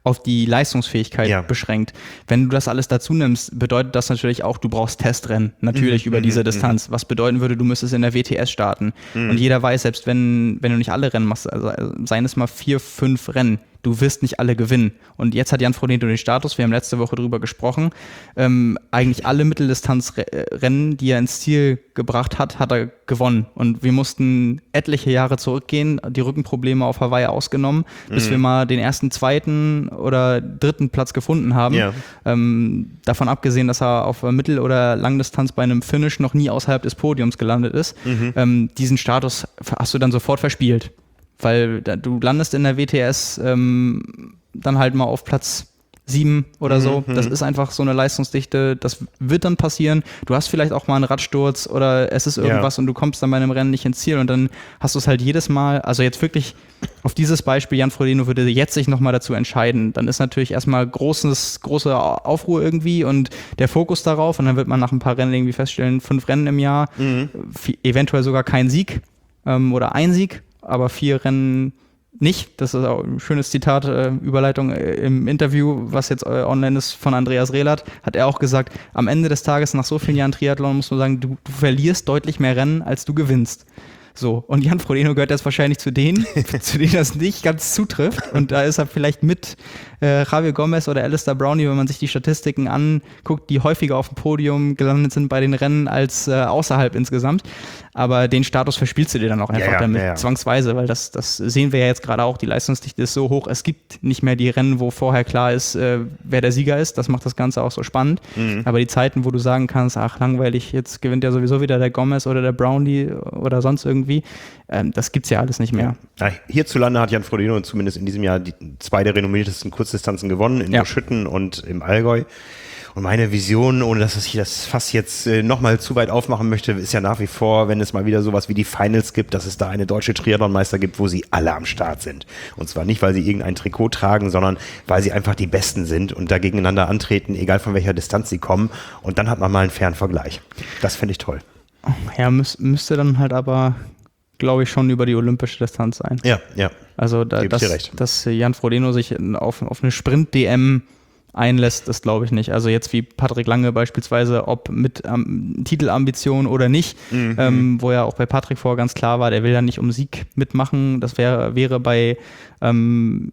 S2: auf die Leistungsfähigkeit
S1: ja.
S2: beschränkt. Wenn du das alles dazu nimmst, bedeutet das natürlich auch, du brauchst Testrennen, natürlich mhm. über diese Distanz, was bedeuten würde, du müsstest in der W T S starten. Mhm. Und jeder weiß, selbst wenn, wenn du nicht alle Rennen machst, also seien es mal vier, fünf Rennen, du wirst nicht alle gewinnen. Und jetzt hat Jan Frodeno den Status, wir haben letzte Woche drüber gesprochen, ähm, eigentlich alle Mitteldistanzrennen, die er ins Ziel gebracht hat, hat er gewonnen. Und wir mussten etliche Jahre zurückgehen, die Rückenprobleme auf Hawaii ausgenommen, mhm. bis wir mal den ersten, zweiten oder dritten Platz gefunden haben. Ja. Ähm, davon abgesehen, dass er auf Mittel- oder Langdistanz bei einem Finish noch nie außerhalb des Podiums gelandet ist. Mhm. Ähm, diesen Status hast du dann sofort verspielt. Weil du landest in der W T S ähm, dann halt mal auf Platz sieben oder so. Mhm. Das ist einfach so eine Leistungsdichte, das wird dann passieren. Du hast vielleicht auch mal einen Radsturz oder es ist irgendwas ja. und du kommst dann bei einem Rennen nicht ins Ziel und dann hast du es halt jedes Mal, also jetzt wirklich auf dieses Beispiel, Jan Frodeno würde jetzt sich nochmal dazu entscheiden, dann ist natürlich erstmal großes, große Aufruhr irgendwie und der Fokus darauf und dann wird man nach ein paar Rennen irgendwie feststellen, fünf Rennen im Jahr, mhm. eventuell sogar kein Sieg ähm, oder ein Sieg, aber vier Rennen nicht. Das ist auch ein schönes Zitat, äh, Überleitung äh, im Interview, was jetzt äh, online ist von Andreas Rehlert, hat er auch gesagt, am Ende des Tages, nach so vielen Jahren Triathlon, muss man sagen, du, du verlierst deutlich mehr Rennen, als du gewinnst. So, und Jan Frodeno gehört jetzt wahrscheinlich zu denen, zu denen das nicht ganz zutrifft. Und da ist er vielleicht mit äh, Javier Gomez oder Alistair Brownlee, wenn man sich die Statistiken anguckt, die häufiger auf dem Podium gelandet sind bei den Rennen als äh, außerhalb insgesamt. Aber den Status verspielst du dir dann auch einfach ja, ja, damit, ja, ja. zwangsweise, weil das, das sehen wir ja jetzt gerade auch, die Leistungsdichte ist so hoch, es gibt nicht mehr die Rennen, wo vorher klar ist, äh, wer der Sieger ist, das macht das Ganze auch so spannend. Mhm. Aber die Zeiten, wo du sagen kannst, ach langweilig, jetzt gewinnt ja sowieso wieder der Gomez oder der Brownlee oder sonst irgendwie, ähm, das gibt's ja alles nicht mehr.
S1: Ja, hierzulande hat Jan Frodeno zumindest in diesem Jahr die, zwei der renommiertesten Kurzdistanzen gewonnen, in ja. Schütten und im Allgäu. Und meine Vision, ohne dass ich das Fass jetzt äh, nochmal zu weit aufmachen möchte, ist ja nach wie vor, wenn es mal wieder sowas wie die Finals gibt, dass es da eine deutsche Triathlonmeister gibt, wo sie alle am Start sind. Und zwar nicht, weil sie irgendein Trikot tragen, sondern weil sie einfach die Besten sind und da gegeneinander antreten, egal von welcher Distanz sie kommen. Und dann hat man mal einen fairen Vergleich. Das finde ich toll.
S2: Ja, müß, müsste dann halt aber, glaube ich, schon über die olympische Distanz sein.
S1: Ja, ja.
S2: Also, da, dass, dass Jan Frodeno sich auf, auf eine Sprint-D M einlässt, das glaube ich nicht. Also jetzt wie Patrick Lange beispielsweise, ob mit ähm, Titelambition oder nicht, mhm. ähm, wo ja auch bei Patrick vorher ganz klar war, der will ja nicht um Sieg mitmachen. Das wär, wäre bei ähm,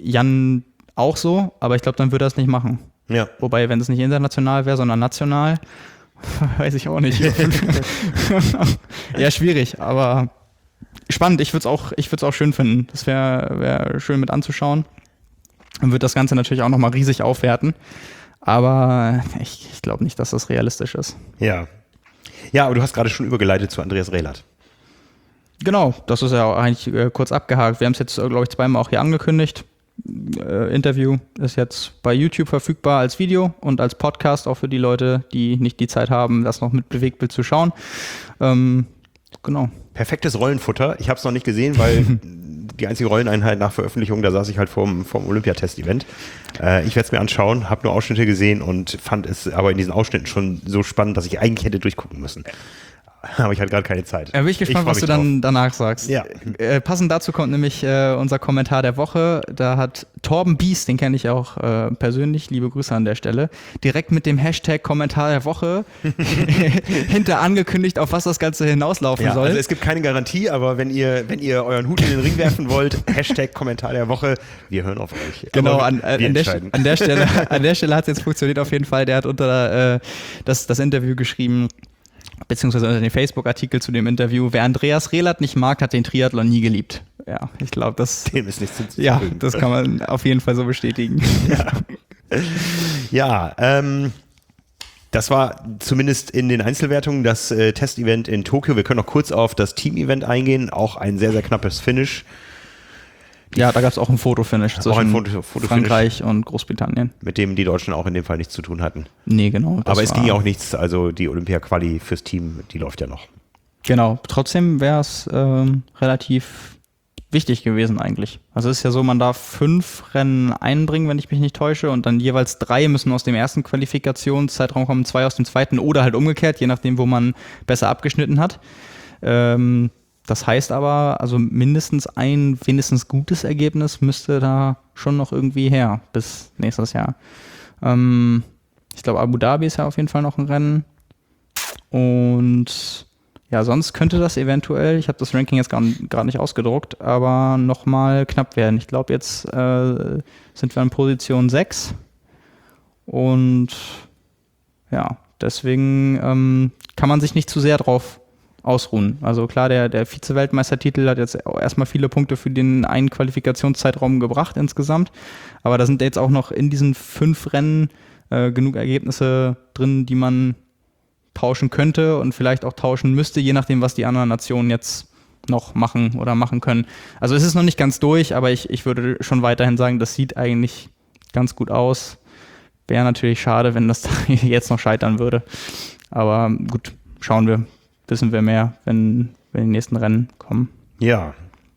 S2: Jan auch so, aber ich glaube, dann würde er es nicht machen. Ja. Wobei, wenn es nicht international wäre, sondern national, weiß ich auch nicht. Ja, schwierig, aber spannend. Ich würde es auch, ich würde es auch schön finden. Das wäre wär schön mit anzuschauen. Dann wird das Ganze natürlich auch nochmal riesig aufwerten. Aber ich, ich glaube nicht, dass das realistisch ist.
S1: Ja. Ja, aber du hast gerade schon übergeleitet zu Andreas Rehlert.
S2: Genau, das ist ja auch eigentlich äh, kurz abgehakt. Wir haben es jetzt, äh, glaube ich, zweimal auch hier angekündigt. Äh, Interview ist jetzt bei YouTube verfügbar als Video und als Podcast, auch für die Leute, die nicht die Zeit haben, das noch mit Bewegtbild zu schauen. Ähm, genau.
S1: Perfektes Rollenfutter. Ich habe es noch nicht gesehen, weil die einzige Rolleneinheit nach Veröffentlichung, da saß ich halt vorm, vorm Olympiatest-Event. Äh, ich werde es mir anschauen, habe nur Ausschnitte gesehen und fand es aber in diesen Ausschnitten schon so spannend, dass ich eigentlich hätte durchgucken müssen. Aber ich hatte gerade keine Zeit.
S2: Ja, bin ich gespannt, ich was du dann drauf. danach sagst.
S1: Ja.
S2: Äh, passend dazu kommt nämlich äh, unser Kommentar der Woche. Da hat Torben Bies, den kenne ich auch äh, persönlich, liebe Grüße an der Stelle, direkt mit dem Hashtag Kommentar der Woche hinter angekündigt, auf was das Ganze hinauslaufen ja, soll.
S1: Also es gibt keine Garantie, aber wenn ihr, wenn ihr euren Hut in den Ring werfen wollt, Hashtag Kommentar der Woche, wir hören auf euch.
S2: Genau, an, an, der, an, der Stelle, an der Stelle hat es jetzt funktioniert auf jeden Fall. Der hat unter äh, das, das Interview geschrieben, beziehungsweise unter den Facebook-Artikel zu dem Interview, wer Andreas Rehlert nicht mag, hat den Triathlon nie geliebt. Ja, ich glaube, das...
S1: Dem ist nichts hinzuzufügen.
S2: Ja, das kann man auf jeden Fall so bestätigen.
S1: Ja, ja ähm, das war zumindest in den Einzelwertungen das äh, Testevent in Tokio. Wir können noch kurz auf das Team-Event eingehen. Auch ein sehr, sehr knappes Finish.
S2: Ja, da gab es auch ein Fotofinish zwischen ein Foto, Foto Frankreich und Großbritannien.
S1: Mit dem die Deutschen auch in dem Fall nichts zu tun hatten.
S2: Nee, genau.
S1: Aber es ging ja auch nichts, also die Olympia-Quali fürs Team, die läuft ja noch.
S2: Genau, trotzdem wäre es ähm, relativ wichtig gewesen eigentlich. Also es ist ja so, man darf fünf Rennen einbringen, wenn ich mich nicht täusche, und dann jeweils drei müssen aus dem ersten Qualifikationszeitraum kommen, zwei aus dem zweiten oder halt umgekehrt, je nachdem, wo man besser abgeschnitten hat. Ähm, das heißt aber, also mindestens ein wenigstens gutes Ergebnis müsste da schon noch irgendwie her bis nächstes Jahr. Ähm, ich glaube, Abu Dhabi ist ja auf jeden Fall noch ein Rennen. Und ja, sonst könnte das eventuell, ich habe das Ranking jetzt gerade nicht ausgedruckt, aber nochmal knapp werden. Ich glaube, jetzt äh, sind wir an Position sechs. Und ja, deswegen ähm, kann man sich nicht zu sehr drauf ausruhen. Also klar, der, der Vize-Weltmeistertitel hat jetzt erstmal viele Punkte für den einen Qualifikationszeitraum gebracht insgesamt. Aber da sind jetzt auch noch in diesen fünf Rennen äh, genug Ergebnisse drin, die man tauschen könnte und vielleicht auch tauschen müsste, je nachdem, was die anderen Nationen jetzt noch machen oder machen können. Also es ist noch nicht ganz durch, aber ich, ich würde schon weiterhin sagen, das sieht eigentlich ganz gut aus. Wäre natürlich schade, wenn das jetzt noch scheitern würde. Aber gut, schauen wir, wissen wir mehr, wenn, wenn die nächsten Rennen kommen.
S1: Ja.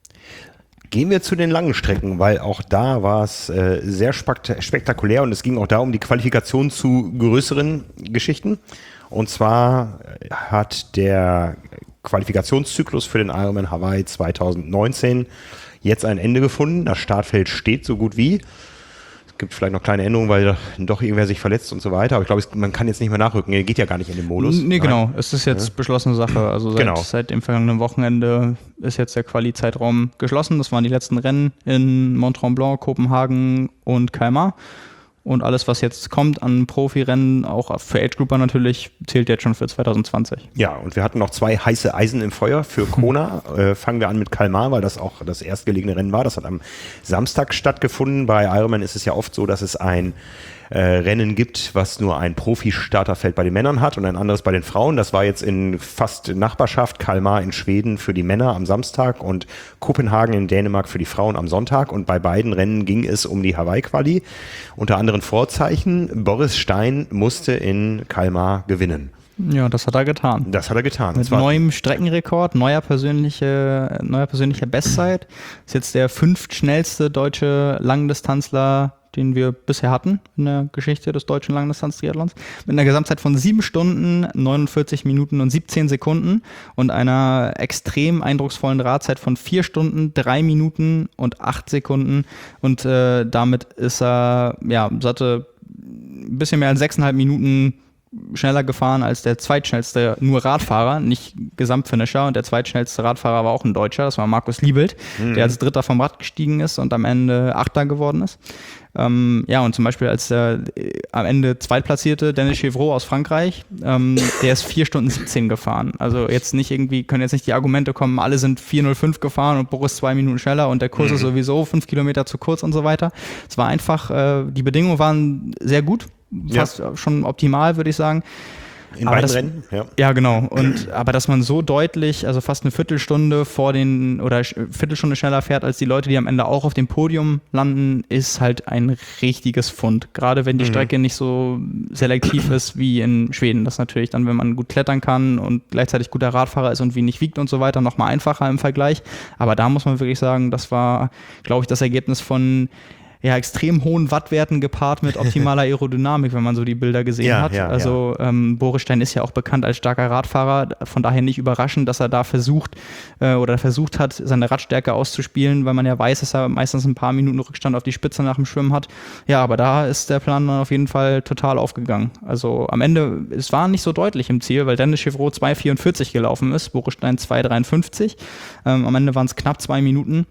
S1: Gehen wir zu den langen Strecken, weil auch da war es äh, sehr spekt- spektakulär und es ging auch da um die Qualifikation zu größeren Geschichten. Und zwar hat der Qualifikationszyklus für den Ironman Hawaii zwanzig neunzehn jetzt ein Ende gefunden. Das Startfeld steht so gut wie. Es gibt vielleicht noch kleine Änderungen, weil doch irgendwer sich verletzt und so weiter. Aber ich glaube, man kann jetzt nicht mehr nachrücken. Er geht ja gar nicht in den Modus.
S2: Nee, genau. Es ist jetzt ja. beschlossene Sache. Also seit, genau. seit dem vergangenen Wochenende ist jetzt der Quali-Zeitraum geschlossen. Das waren die letzten Rennen in Mont-Tremblant, Kopenhagen und Kalmar. Und alles, was jetzt kommt an Profirennen, auch für Age-Grouper natürlich, zählt jetzt schon für zwanzig zwanzig.
S1: Ja, und wir hatten noch zwei heiße Eisen im Feuer für Kona. äh, fangen wir an mit Kalmar, weil das auch das erstgelegene Rennen war. Das hat am Samstag stattgefunden. Bei Ironman ist es ja oft so, dass es ein äh, Rennen gibt, was nur ein Profi-Starterfeld bei den Männern hat und ein anderes bei den Frauen. Das war jetzt in fast Nachbarschaft. Kalmar in Schweden für die Männer am Samstag und Kopenhagen in Dänemark für die Frauen am Sonntag. Und bei beiden Rennen ging es um die Hawaii-Quali. Unter anderem Vorzeichen, Boris Stein musste in Kalmar gewinnen.
S2: Ja, das hat er getan.
S1: Das hat er getan.
S2: Mit neuem Streckenrekord, neuer persönliche, neuer persönlicher Bestzeit. Ist jetzt der fünftschnellste deutsche Langdistanzler, den wir bisher hatten in der Geschichte des deutschen Langdistanz-Triathlons. Mit einer Gesamtzeit von sieben Stunden, neunundvierzig Minuten und siebzehn Sekunden und einer extrem eindrucksvollen Radzeit von vier Stunden, drei Minuten und acht Sekunden. Und äh, damit ist er, ja, satte ein bisschen mehr als sechseinhalb Minuten schneller gefahren als der zweitschnellste nur Radfahrer, nicht Gesamtfinisher. Und der zweitschnellste Radfahrer war auch ein Deutscher, das war Markus Liebelt, mhm. der als Dritter vom Rad gestiegen ist und am Ende Achter geworden ist. Ähm, ja, und zum Beispiel als der äh, am Ende Zweitplatzierte Dennis Chevreau aus Frankreich, ähm, der ist vier Stunden siebzehn gefahren. Also jetzt nicht irgendwie, können jetzt nicht die Argumente kommen, alle sind vier null fünf gefahren und Boris zwei Minuten schneller und der Kurs mhm. ist sowieso fünf Kilometer zu kurz und so weiter. Es war einfach, äh, die Bedingungen waren sehr gut. Fast ja. schon optimal, würde ich sagen.
S1: In
S2: aber
S1: beiden
S2: das,
S1: Rennen, ja.
S2: Ja, genau. Und, aber dass man so deutlich, also fast eine Viertelstunde vor den, oder Viertelstunde schneller fährt als die Leute, die am Ende auch auf dem Podium landen, ist halt ein richtiges Fund. Gerade wenn die mhm. Strecke nicht so selektiv ist wie in Schweden. Das ist natürlich dann, wenn man gut klettern kann und gleichzeitig guter Radfahrer ist und wenig wiegt und so weiter, nochmal einfacher im Vergleich. Aber da muss man wirklich sagen, das war, glaube ich, das Ergebnis von ja, extrem hohen Wattwerten gepaart mit optimaler Aerodynamik, wenn man so die Bilder gesehen ja, hat. Ja, also ja. Ähm, Boris Stein ist ja auch bekannt als starker Radfahrer, von daher nicht überraschend, dass er da versucht äh, oder versucht hat, seine Radstärke auszuspielen, weil man ja weiß, dass er meistens ein paar Minuten Rückstand auf die Spitze nach dem Schwimmen hat. Ja, aber da ist der Plan dann auf jeden Fall total aufgegangen. Also am Ende, es war nicht so deutlich im Ziel, weil Dennis Chevreau zwei vierundvierzig gelaufen ist, Boris Stein zwei dreiundfünfzig. Ähm, am Ende waren es knapp zwei Minuten.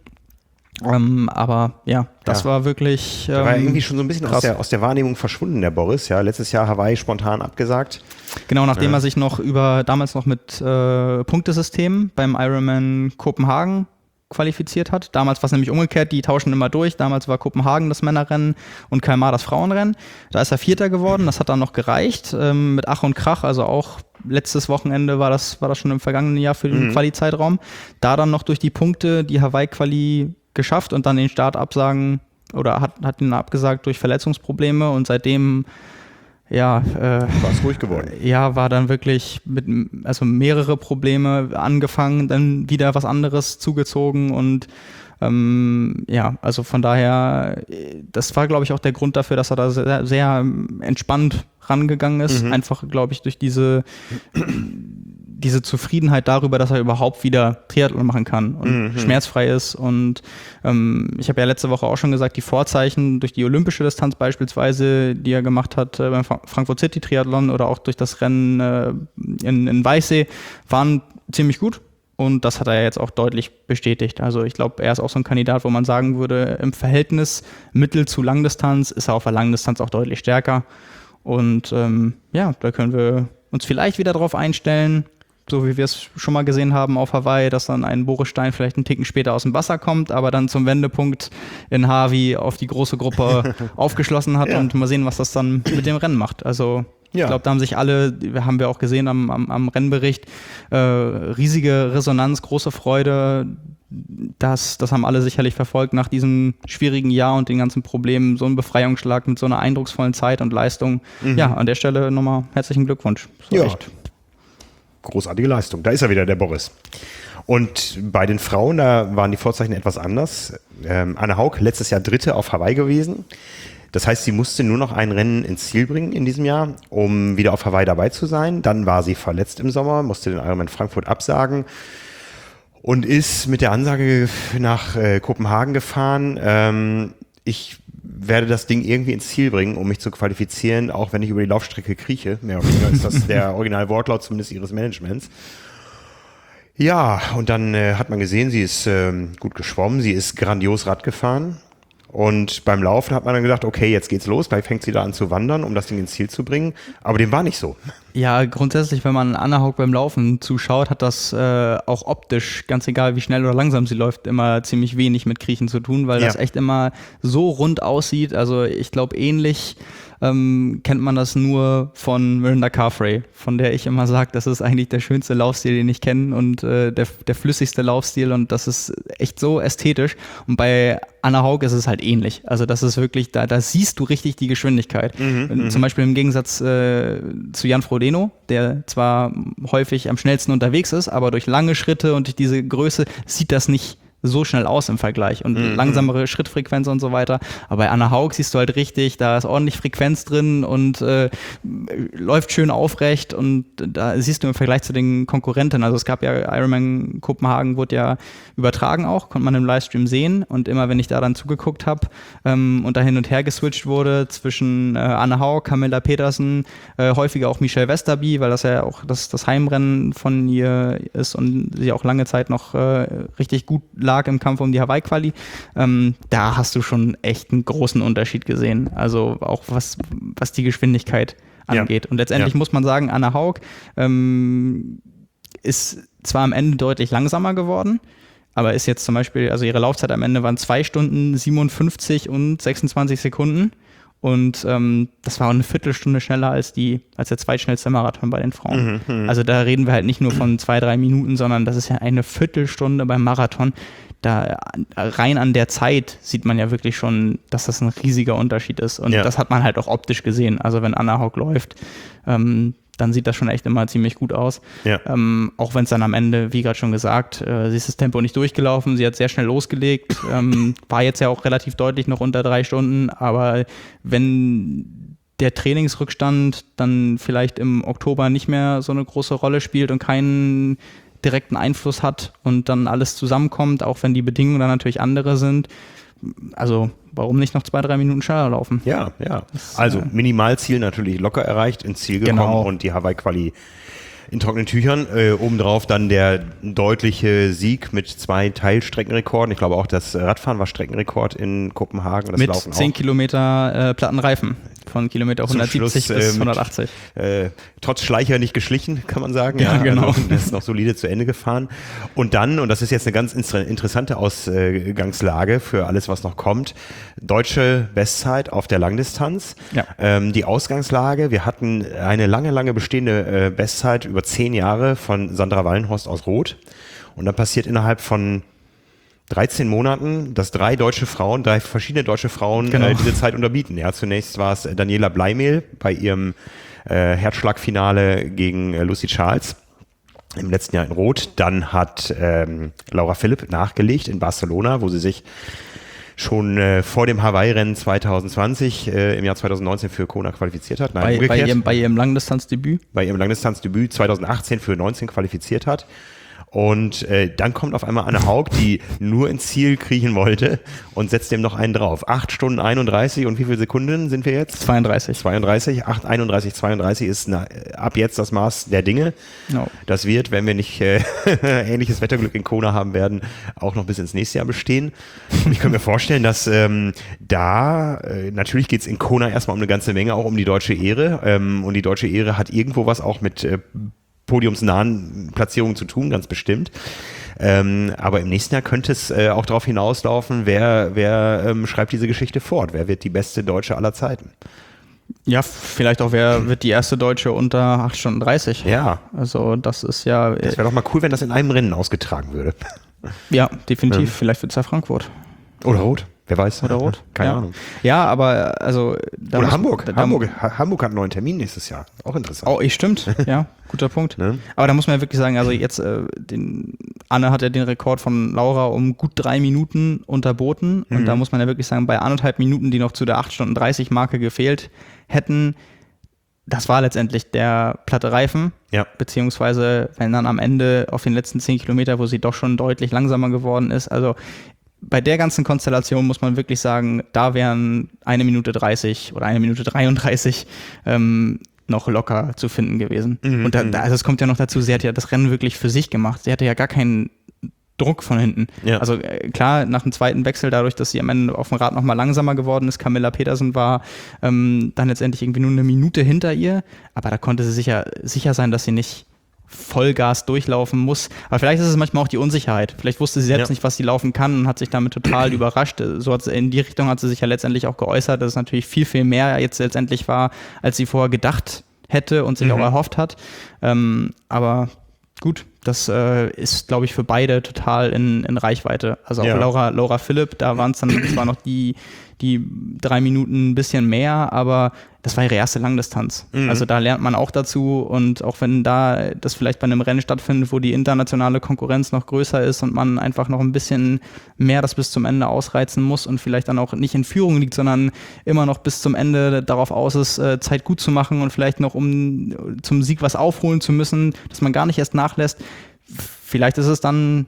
S2: Ähm, aber ja, das ja. war wirklich ähm,
S1: der war irgendwie schon so ein bisschen aus der, aus der Wahrnehmung verschwunden, der Boris. Ja, letztes Jahr Hawaii spontan abgesagt.
S2: Genau, nachdem
S1: ja.
S2: er sich noch über, damals noch mit äh, Punktesystem beim Ironman Kopenhagen qualifiziert hat. Damals war es nämlich umgekehrt, die tauschen immer durch. Damals war Kopenhagen das Männerrennen und Kalmar das Frauenrennen. Da ist er Vierter geworden, das hat dann noch gereicht, ähm, mit Ach und Krach, also auch letztes Wochenende war das, war das schon im vergangenen Jahr für den mhm. Quali-Zeitraum. Da dann noch durch die Punkte die Hawaii-Quali geschafft und dann den Start absagen oder hat, hat ihn abgesagt durch Verletzungsprobleme und seitdem ja, äh,
S1: war es ruhig geworden.
S2: Ja, war dann wirklich mit also mehrere Probleme angefangen, dann wieder was anderes zugezogen und ähm, ja, also von daher, das war, glaube ich, auch der Grund dafür, dass er da sehr, sehr entspannt rangegangen ist. Mhm. Einfach, glaube ich, durch diese diese Zufriedenheit darüber, dass er überhaupt wieder Triathlon machen kann und mhm. schmerzfrei ist. Und ähm, ich habe ja letzte Woche auch schon gesagt, die Vorzeichen durch die olympische Distanz beispielsweise, die er gemacht hat äh, beim Frankfurt City Triathlon oder auch durch das Rennen äh, in, in Weißsee, waren ziemlich gut. Und das hat er jetzt auch deutlich bestätigt. Also ich glaube, er ist auch so ein Kandidat, wo man sagen würde, im Verhältnis Mittel- zu Langdistanz ist er auf der Langdistanz auch deutlich stärker. Und ähm, ja, da können wir uns vielleicht wieder drauf einstellen, so wie wir es schon mal gesehen haben auf Hawaii, dass dann ein Boris Stein vielleicht einen Ticken später aus dem Wasser kommt, aber dann zum Wendepunkt in Hawi auf die große Gruppe aufgeschlossen hat ja. und mal sehen, was das dann mit dem Rennen macht. Also ja. ich glaube, da haben sich alle, haben wir auch gesehen am, am, am Rennbericht, äh, riesige Resonanz, große Freude. Das, das haben alle sicherlich verfolgt nach diesem schwierigen Jahr und den ganzen Problemen. So ein Befreiungsschlag mit so einer eindrucksvollen Zeit und Leistung. Mhm. Ja, an der Stelle nochmal herzlichen Glückwunsch.
S1: Ja, echt großartige Leistung. Da ist er wieder, der Boris. Und bei den Frauen, da waren die Vorzeichen etwas anders. Ähm, Anne Haug, letztes Jahr Dritte auf Hawaii gewesen. Das heißt, sie musste nur noch ein Rennen ins Ziel bringen in diesem Jahr, um wieder auf Hawaii dabei zu sein. Dann war sie verletzt im Sommer, musste den Ironman Frankfurt absagen und ist mit der Ansage nach äh, Kopenhagen gefahren. Ähm, ich werde das Ding irgendwie ins Ziel bringen, um mich zu qualifizieren, auch wenn ich über die Laufstrecke krieche. Mehr oder weniger ist das der Originalwortlaut zumindest ihres Managements. Ja, und dann äh, hat man gesehen, sie ist ähm, gut geschwommen, sie ist grandios Rad gefahren. Und beim Laufen hat man dann gedacht, okay, jetzt geht's los, gleich fängt sie da an zu wandern, um das Ding ins Ziel zu bringen. Aber dem war nicht so.
S2: Ja, grundsätzlich, wenn man Anne Haug beim Laufen zuschaut, hat das äh, auch optisch, ganz egal wie schnell oder langsam sie läuft, immer ziemlich wenig mit Kriechen zu tun, weil ja. das echt immer so rund aussieht. Also ich glaube, ähnlich ähm, kennt man das nur von Mirinda Carfrae, von der ich immer sage, das ist eigentlich der schönste Laufstil, den ich kenne und äh, der, der flüssigste Laufstil und das ist echt so ästhetisch. Und bei Anne Haug ist es halt ähnlich. Also das ist wirklich, da, da siehst du richtig die Geschwindigkeit. Mhm, Zum Beispiel im Gegensatz äh, zu Jan Frodeno, der zwar häufig am schnellsten unterwegs ist, aber durch lange Schritte und durch diese Größe sieht das nicht so schnell aus im Vergleich und mhm. langsamere Schrittfrequenz und so weiter. Aber bei Anne Haug siehst du halt richtig, da ist ordentlich Frequenz drin und äh, läuft schön aufrecht und da siehst du im Vergleich zu den Konkurrenten, also es gab ja Ironman Kopenhagen, wurde ja übertragen auch, konnte man im Livestream sehen und immer wenn ich da dann zugeguckt habe ähm, und da hin und her geswitcht wurde zwischen äh, Anne Haug, Camilla Petersen, äh, häufiger auch Michelle Westerby, weil das ja auch das, das Heimrennen von ihr ist und sie auch lange Zeit noch äh, richtig gut lag im Kampf um die Hawaii-Quali, ähm, da hast du schon echt einen großen Unterschied gesehen. Also auch was, was die Geschwindigkeit angeht. Ja. Und letztendlich ja. muss man sagen, Anne Haug ähm, ist zwar am Ende deutlich langsamer geworden, aber ist jetzt zum Beispiel, also ihre Laufzeit am Ende waren zwei Stunden siebenundfünfzig und sechsundzwanzig Sekunden. Und ähm, das war auch eine Viertelstunde schneller als die, als der zweitschnellste Marathon bei den Frauen. Mhm, also da reden wir halt nicht nur von zwei, drei Minuten, sondern das ist ja eine Viertelstunde beim Marathon. Da rein an der Zeit sieht man ja wirklich schon, dass das ein riesiger Unterschied ist. Und ja. das hat man halt auch optisch gesehen. Also wenn Anne Haug läuft, ähm, dann sieht das schon echt immer ziemlich gut aus. Ja. Ähm, auch wenn es dann am Ende, wie gerade schon gesagt, äh, sie ist das Tempo nicht durchgelaufen, sie hat sehr schnell losgelegt, ähm, war jetzt ja auch relativ deutlich noch unter drei Stunden, aber wenn der Trainingsrückstand dann vielleicht im Oktober nicht mehr so eine große Rolle spielt und keinen direkten Einfluss hat und dann alles zusammenkommt, auch wenn die Bedingungen dann natürlich andere sind, also warum nicht noch zwei, drei Minuten schneller laufen?
S1: Ja, ja. Das, also äh, Minimalziel natürlich locker erreicht, ins Ziel gekommen genau. und die Hawaii-Quali in trockenen Tüchern. Äh, obendrauf dann der deutliche Sieg mit zwei Teilstreckenrekorden. Ich glaube auch das Radfahren war Streckenrekord in Kopenhagen. Das
S2: mit
S1: Laufen
S2: zehn
S1: auch.
S2: Kilometer äh, platten Reifen. Von Kilometer hundertsiebzig Schluss, bis äh, hundertachtzig.
S1: Mit, äh, trotz Schleicher nicht geschlichen, kann man sagen.
S2: Ja, ja genau.
S1: Also, das ist noch solide zu Ende gefahren. Und dann, und das ist jetzt eine ganz interessante Ausgangslage für alles, was noch kommt, deutsche Bestzeit auf der Langdistanz. Ja. Ähm, die Ausgangslage, wir hatten eine lange, lange bestehende äh, Bestzeit über zehn Jahre von Sandra Wallenhorst aus Roth. Und dann passiert innerhalb von dreizehn Monaten, dass drei deutsche Frauen, drei verschiedene deutsche Frauen genau. äh, diese Zeit unterbieten. Ja, zunächst war es Daniela Bleimehl bei ihrem äh, Herzschlagfinale gegen äh, Lucy Charles im letzten Jahr in Rot. Dann hat ähm, Laura Philipp nachgelegt in Barcelona, wo sie sich schon äh, vor dem Hawaii-Rennen zwanzig zwanzig äh, im Jahr zwanzig neunzehn für Kona qualifiziert hat. Nein,
S2: bei, bei, ihrem, bei ihrem Langdistanzdebüt?
S1: Bei ihrem Langdistanzdebüt zwanzig achtzehn für neunzehn qualifiziert hat. Und äh, dann kommt auf einmal Anne Haug, die nur ins Ziel kriechen wollte und setzt dem noch einen drauf. acht Stunden einunddreißig und wie viele Sekunden sind wir jetzt?
S2: zweiunddreißig.
S1: zweiunddreißig, acht einunddreißig, zweiunddreißig ist na, ab jetzt das Maß der Dinge. No. Das wird, wenn wir nicht äh, ähnliches Wetterglück in Kona haben werden, auch noch bis ins nächste Jahr bestehen. Und ich kann mir vorstellen, dass ähm, da, äh, natürlich geht es in Kona erstmal um eine ganze Menge, auch um die deutsche Ehre. Ähm, und die deutsche Ehre hat irgendwo was auch mit äh, podiumsnahen Platzierungen zu tun, ganz bestimmt. Ähm, aber im nächsten Jahr könnte es äh, auch darauf hinauslaufen, wer, wer ähm, schreibt diese Geschichte fort? Wer wird die beste Deutsche aller Zeiten?
S2: Ja, vielleicht auch, wer wird die erste Deutsche unter acht Stunden dreißig?
S1: Ja.
S2: Also das ist ja...
S1: Das wäre doch mal cool, wenn das in einem Rennen ausgetragen würde.
S2: Ja, definitiv. Ähm. Vielleicht wird es ja Frankfurt.
S1: Oder Rot. Wer weiß.
S2: Oder Rot.
S1: Keine
S2: ja.
S1: Ahnung.
S2: Ja, aber also...
S1: Da Oder Hamburg. Da, Hamburg. Hamburg hat einen neuen Termin nächstes Jahr. Auch interessant.
S2: Oh, ich stimmt. Ja, guter Punkt. Ne? Aber da muss man ja wirklich sagen, also jetzt, äh, den, Anne hat ja den Rekord von Laura um gut drei Minuten unterboten. Mhm. Und da muss man ja wirklich sagen, bei anderthalb Minuten, die noch zu der acht Stunden dreißig Marke gefehlt hätten, das war letztendlich der platte Reifen. Ja. Beziehungsweise, wenn dann am Ende auf den letzten zehn Kilometer, wo sie doch schon deutlich langsamer geworden ist, also bei der ganzen Konstellation muss man wirklich sagen, da wären eine Minute dreißig oder eine Minute dreiunddreißig ähm, noch locker zu finden gewesen. Mhm. Und da, also es kommt ja noch dazu, sie hat ja das Rennen wirklich für sich gemacht. Sie hatte ja gar keinen Druck von hinten. Ja. Also äh, klar, nach dem zweiten Wechsel, dadurch, dass sie am Ende auf dem Rad nochmal langsamer geworden ist, Camilla Pedersen war ähm, dann letztendlich irgendwie nur eine Minute hinter ihr, aber da konnte sie sicher, sicher sein, dass sie nicht Vollgas durchlaufen muss. Aber vielleicht ist es manchmal auch die Unsicherheit. Vielleicht wusste sie selbst ja. nicht, was sie laufen kann und hat sich damit total überrascht. So hat sie, in die Richtung hat sie sich ja letztendlich auch geäußert, dass es natürlich viel, viel mehr jetzt letztendlich war, als sie vorher gedacht hätte und sich mhm. auch erhofft hat. Ähm, aber gut, das äh, ist, glaube ich, für beide total in, in Reichweite. Also auch ja. Laura, Laura Philipp, da waren es dann zwar noch die, die drei Minuten ein bisschen mehr, aber das war ihre erste Langdistanz. Mhm. Also da lernt man auch dazu und auch wenn da das vielleicht bei einem Rennen stattfindet, wo die internationale Konkurrenz noch größer ist und man einfach noch ein bisschen mehr das bis zum Ende ausreizen muss und vielleicht dann auch nicht in Führung liegt, sondern immer noch bis zum Ende darauf aus ist, Zeit gut zu machen und vielleicht noch um zum Sieg was aufholen zu müssen, dass man gar nicht erst nachlässt. Vielleicht ist es dann